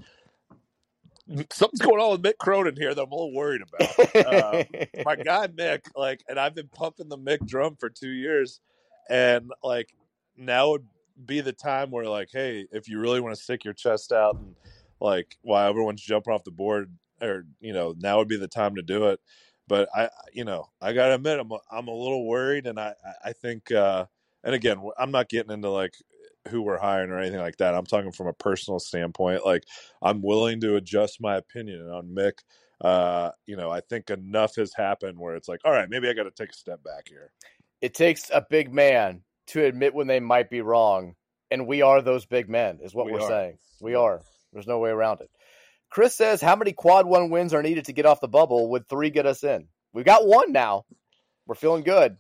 something's going on with Mick Cronin here that I'm a little worried about. Uh, my guy Mick, like, and I've been pumping the Mick drum for two years, and like, now would be the time where, like, hey, if you really want to stick your chest out and like, while everyone's jumping off the board, or you know, now would be the time to do it. But I, you know, I gotta admit, I'm a, I'm a little worried, and I I think, uh, and again, I'm not getting into like who we're hiring or anything like that. I'm talking from a personal standpoint. Like, I'm willing to adjust my opinion on Mick. Uh, you know, I think enough has happened where it's like, all right, maybe I got to take a step back here. It takes a big man to admit when they might be wrong, and we are those big men, is what We we're are. saying. We are. There's no way around it. Chris says, how many quad one wins are needed to get off the bubble? Would three get us in? We've got one now. We're feeling good.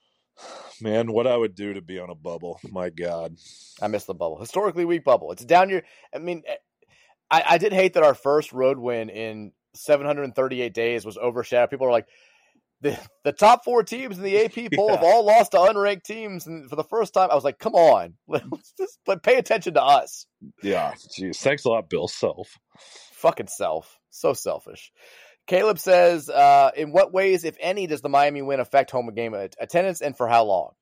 Man, what I would do to be on a bubble. My God. I miss the bubble. Historically weak bubble. It's down your – I mean, I, I did hate that our first road win in seven hundred thirty-eight days was overshadowed. People are like, the, the top four teams in the A P poll Yeah. have all lost to unranked teams. And for the first time, I was like, come on. Let's just but pay attention to us. Yeah. Jeez. Thanks a lot, Bill Self. Fucking self. So selfish. Caleb says, uh, in what ways, if any, does the Miami win affect home game attendance, and for how long?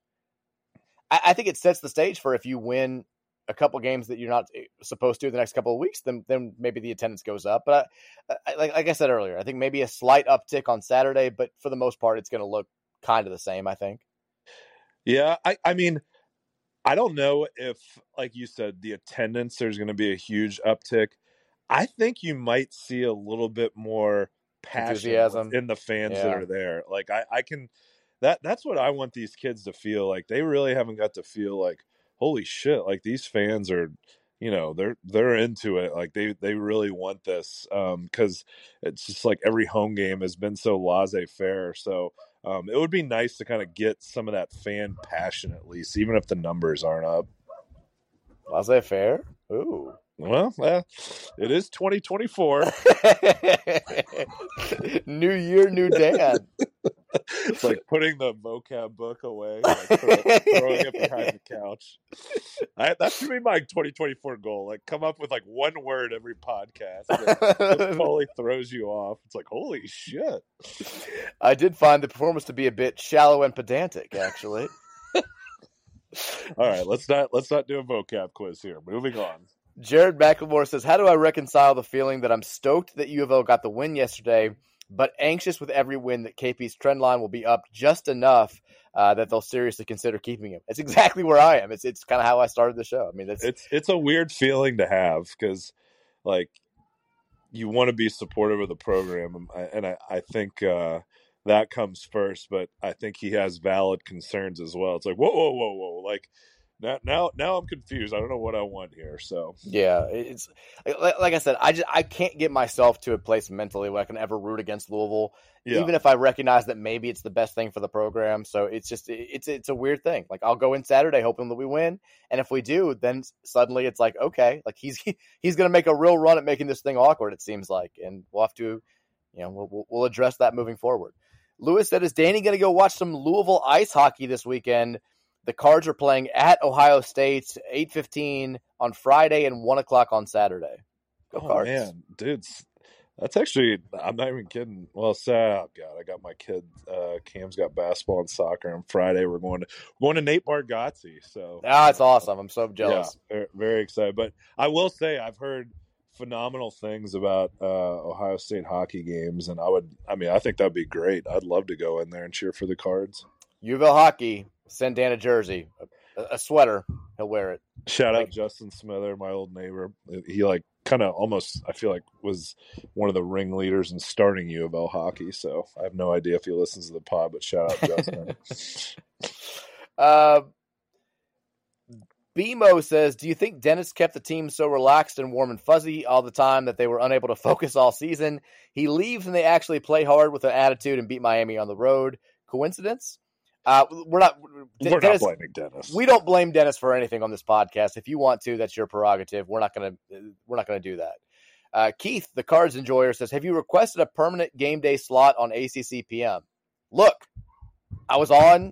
I, I think it sets the stage for if you win a couple games that you're not supposed to the next couple of weeks, then then maybe the attendance goes up. But I, I, like, like I said earlier, I think maybe a slight uptick on Saturday, but for the most part, it's going to look kind of the same, I think. Yeah, I, I mean, I don't know if, like you said, the attendance, there's going to be a huge uptick. I think you might see a little bit more passion Enthusiasm. in the fans Yeah. that are there. Like, I, I can, that that's what I want these kids to feel like. They really haven't got to feel like, holy shit, like these fans are, you know, they're they're into it. Like they they really want this, um, because it's just like every home game has been so laissez-faire. So um, it would be nice to kind of get some of that fan passion at least, even if the numbers aren't up. Laissez-faire? Ooh. Well, uh, it is twenty twenty-four. New year, new Dan. It's like putting the vocab book away, like throw, throwing it behind the couch. I, that should be my twenty twenty-four goal. Like, come up with like one word every podcast that just totally throws you off. It's like, holy shit. I did find the performance to be a bit shallow and pedantic, actually. All right, let's not let's not do a vocab quiz here. Moving on. Jared McLemore says, how do I reconcile the feeling that I'm stoked that U of L got the win yesterday, but anxious with every win that K P's trend line will be up just enough uh, that they'll seriously consider keeping him? It's exactly where I am. It's it's kind of how I started the show. I mean, it's it's, it's a weird feeling to have because, like, you want to be supportive of the program, and I, I think uh, that comes first, but I think he has valid concerns as well. It's like, whoa, whoa, whoa, whoa, like, Now, now, now I'm confused. I don't know what I want here. So yeah, it's like, like I said, I just I can't get myself to a place mentally where I can ever root against Louisville, yeah. even if I recognize that maybe it's the best thing for the program. So it's just it's it's a weird thing. Like I'll go in Saturday hoping that we win, and if we do, then suddenly it's like okay, like he's he's going to make a real run at making this thing awkward. It seems like, and we'll have to, you know, we'll we'll address that moving forward. Lewis said, "Is Danny going to go watch some Louisville ice hockey this weekend? The Cards are playing at Ohio State, eight fifteen on Friday and one o'clock on Saturday. Go oh, Cards. Man, dude, that's actually, I'm not even kidding. Well, so, oh, God, I got my kid. Uh, Cam's got basketball and soccer on Friday. We're going to we're going to Nate Bargatze. So, ah, it's awesome. I'm so jealous. Yeah, very, very excited. But I will say, I've heard phenomenal things about uh, Ohio State hockey games. And I would, I mean, I think that'd be great. I'd love to go in there and cheer for the Cards. U of L hockey. Send Dan a jersey, a, a sweater. He'll wear it. Shout like, out Justin Smither, my old neighbor. He like kind of almost, I feel like, was one of the ringleaders in starting U of L hockey. So I have no idea if he listens to the pod, but shout out Justin. uh, BMO says, do you think Dennis kept the team so relaxed and warm and fuzzy all the time that they were unable to focus all season? He leaves and they actually play hard with an attitude and beat Miami on the road. Coincidence? Uh, we're not. We're Dennis, not blaming Dennis. We don't blame Dennis for anything on this podcast. If you want to, that's your prerogative. We're not gonna. We're not gonna do that. Uh, Keith, the Cards enjoyer, says, "Have you requested a permanent game day slot on A C C P M?" Look, I was on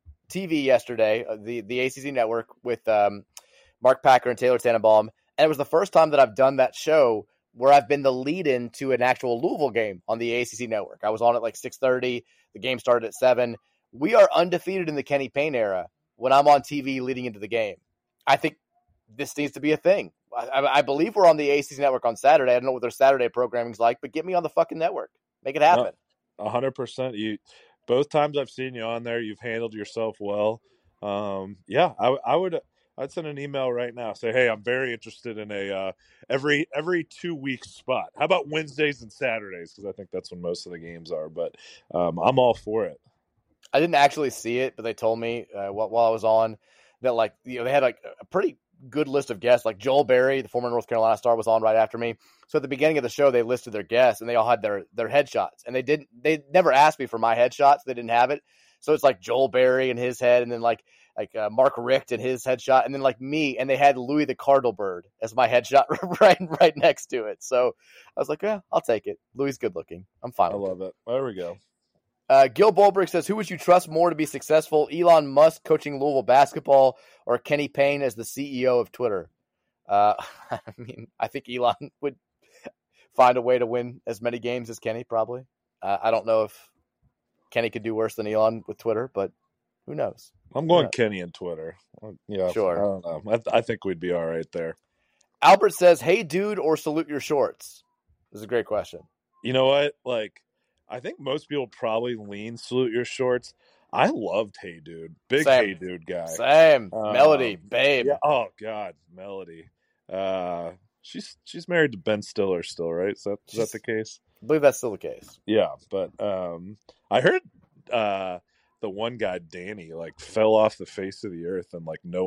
T V yesterday, uh, the the A C C network with um, Mark Packer and Taylor Tannenbaum, and it was the first time that I've done that show where I've been the lead-in to an actual Louisville game on the A C C network. I was on at like six thirty. The game started at seven. We are undefeated in the Kenny Payne era when I'm on T V leading into the game. I think this needs to be a thing. I, I believe we're on the A C C network on Saturday. I don't know what their Saturday programming's like, but get me on the fucking network. Make it happen. A hundred percent. You, both times I've seen you on there, you've handled yourself well. Um, yeah, I, I would, I'd send an email right now. Say, hey, I'm very interested in a uh, every every two week spot. How about Wednesdays and Saturdays? Because I think that's when most of the games are. But um, I'm all for it. I didn't actually see it, but they told me uh, while, while I was on that, like, you know, they had like a pretty good list of guests. Like Joel Berry, the former North Carolina star, was on right after me. So at the beginning of the show, they listed their guests, and they all had their their headshots. And they didn't, they never asked me for my headshots. They didn't have it. So it's like Joel Berry and his head, and then like like uh, Mark Richt and his headshot, and then like me, and they had Louis the Cardinal Bird as my headshot right right next to it. So I was like, yeah, I'll take it. Louis good looking. I'm fine. I love it. There we go. Uh, Gil Bolbrick says, who would you trust more to be successful, Elon Musk coaching Louisville basketball or Kenny Payne as the C E O of Twitter? Uh, I mean, I think Elon would find a way to win as many games as Kenny, probably. Uh, I don't know if Kenny could do worse than Elon with Twitter, but who knows? I'm going Kenny and Twitter. Yeah, sure. I don't know. I, th- I think we'd be all right there. Albert says, hey, dude, or salute your shorts? This is a great question. You know what? Like, I think most people probably lean salute your shorts. I loved Hey Dude. Big Same. Hey Dude guy. Same. Um, Melody, babe. Yeah. Oh, God. Melody. Uh, she's she's married to Ben Stiller still, right? Is that, is that the case? I believe that's still the case. Yeah. But um, I heard uh, the one guy, Danny, like fell off the face of the earth and like no one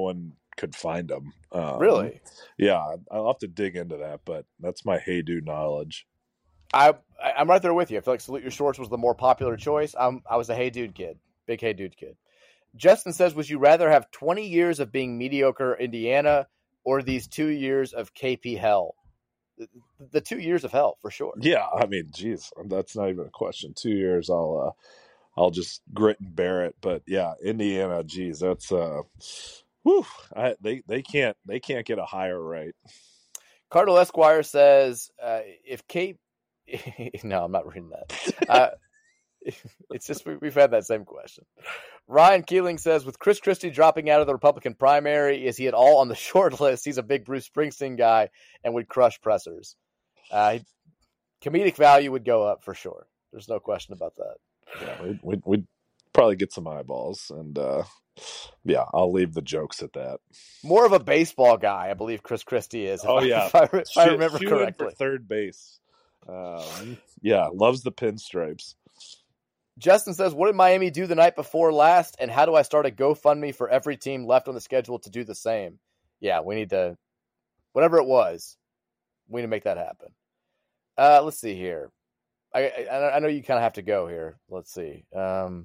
could find them. Um, really? Yeah, I'll have to dig into that, but that's my Hey Dude knowledge. I I'm right there with you. I feel like Salute Your Shorts was the more popular choice. I'm I was a Hey Dude kid, big Hey Dude kid. Justin says, would you rather have twenty years of being mediocre Indiana or these two years of K P hell? The, the two years of hell for sure. Yeah, I mean, geez, that's not even a question. Two years, I'll uh, I'll just grit and bear it. But yeah, Indiana, geez, that's uh, whew, I, they they can't they can't get a higher rate. Cardinal Esquire says, uh, if K, no, I'm not reading that. Uh, it's just we, we've had that same question. Ryan Keeling says, with Chris Christie dropping out of the Republican primary, is he at all on the short list? He's a big Bruce Springsteen guy and would crush pressers. Uh, comedic value would go up for sure. There's no question about that. Yeah, we'd, we'd, we'd probably get some eyeballs, and uh, yeah, I'll leave the jokes at that. More of a baseball guy, I believe Chris Christie is. If oh I, yeah, if I, if I remember Shoe correctly. In for third base. Um, yeah, loves the pinstripes. Justin says, what did Miami do the night before last, and how do I start a GoFundMe for every team left on the schedule to do the same? Yeah, we need to, whatever it was, we need to make that happen. Uh, let's see here. I I, I know you kind of have to go here. Let's see. Um,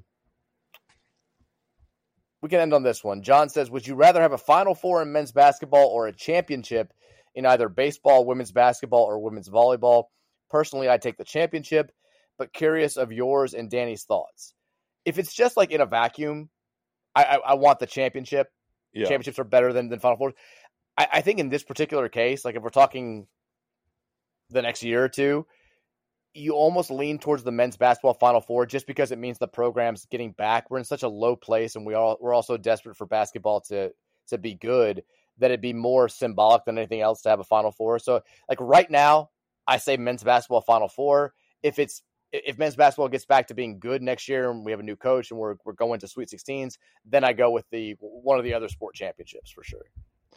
we can end on this one. John says, would you rather have a Final Four in men's basketball or a championship in either baseball, women's basketball, or women's volleyball? Personally, I take the championship, but curious of yours and Danny's thoughts. If it's just like in a vacuum, I, I, I want the championship. Yeah. Championships are better than, than Final Fours. I, I think in this particular case, like if we're talking the next year or two, you almost lean towards the men's basketball Final Four just because it means the program's getting back. We're in such a low place, and we all we're also desperate for basketball to to be good that it'd be more symbolic than anything else to have a Final Four. So, like right now, I say men's basketball Final Four. If it's if men's basketball gets back to being good next year, and we have a new coach, and we're we're going to Sweet sixteens, then I go with the one of the other sport championships for sure.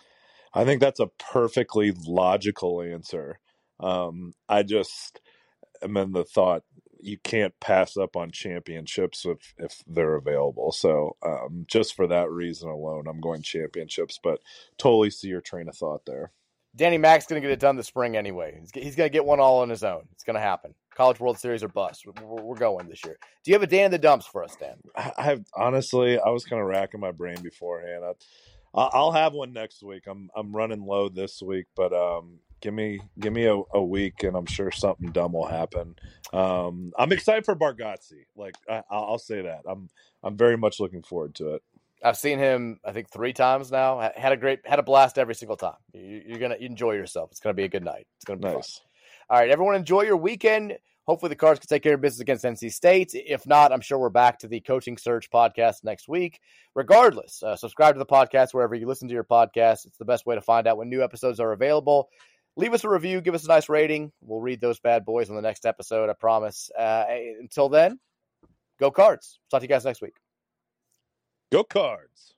I think that's a perfectly logical answer. Um, I just. And then the thought you can't pass up on championships if, if they're available. So um, just for that reason alone, I'm going championships, but totally see your train of thought there. Danny Mack's going to get it done this spring anyway. He's, he's going to get one all on his own. It's going to happen. College World Series or bust. We're, we're going this year. Do you have a Dan in the dumps for us, Dan? I have honestly, I was kind of racking my brain beforehand. I, I'll have one next week. I'm I'm running low this week, but um, give me give me a, a week, and I'm sure something dumb will happen. Um, I'm excited for Bargatze. Like I, I'll say that. I'm I'm very much looking forward to it. I've seen him, I think, three times now. Had a great, had a blast every single time. You're gonna enjoy yourself. It's gonna be a good night. It's gonna be nice. Fun. All right, everyone, enjoy your weekend. Hopefully the Cards can take care of business against N C State. If not, I'm sure we're back to the Coaching Search podcast next week. Regardless, uh, subscribe to the podcast wherever you listen to your podcast. It's the best way to find out when new episodes are available. Leave us a review. Give us a nice rating. We'll read those bad boys on the next episode, I promise. Uh, until then, go Cards. Talk to you guys next week. Go Cards.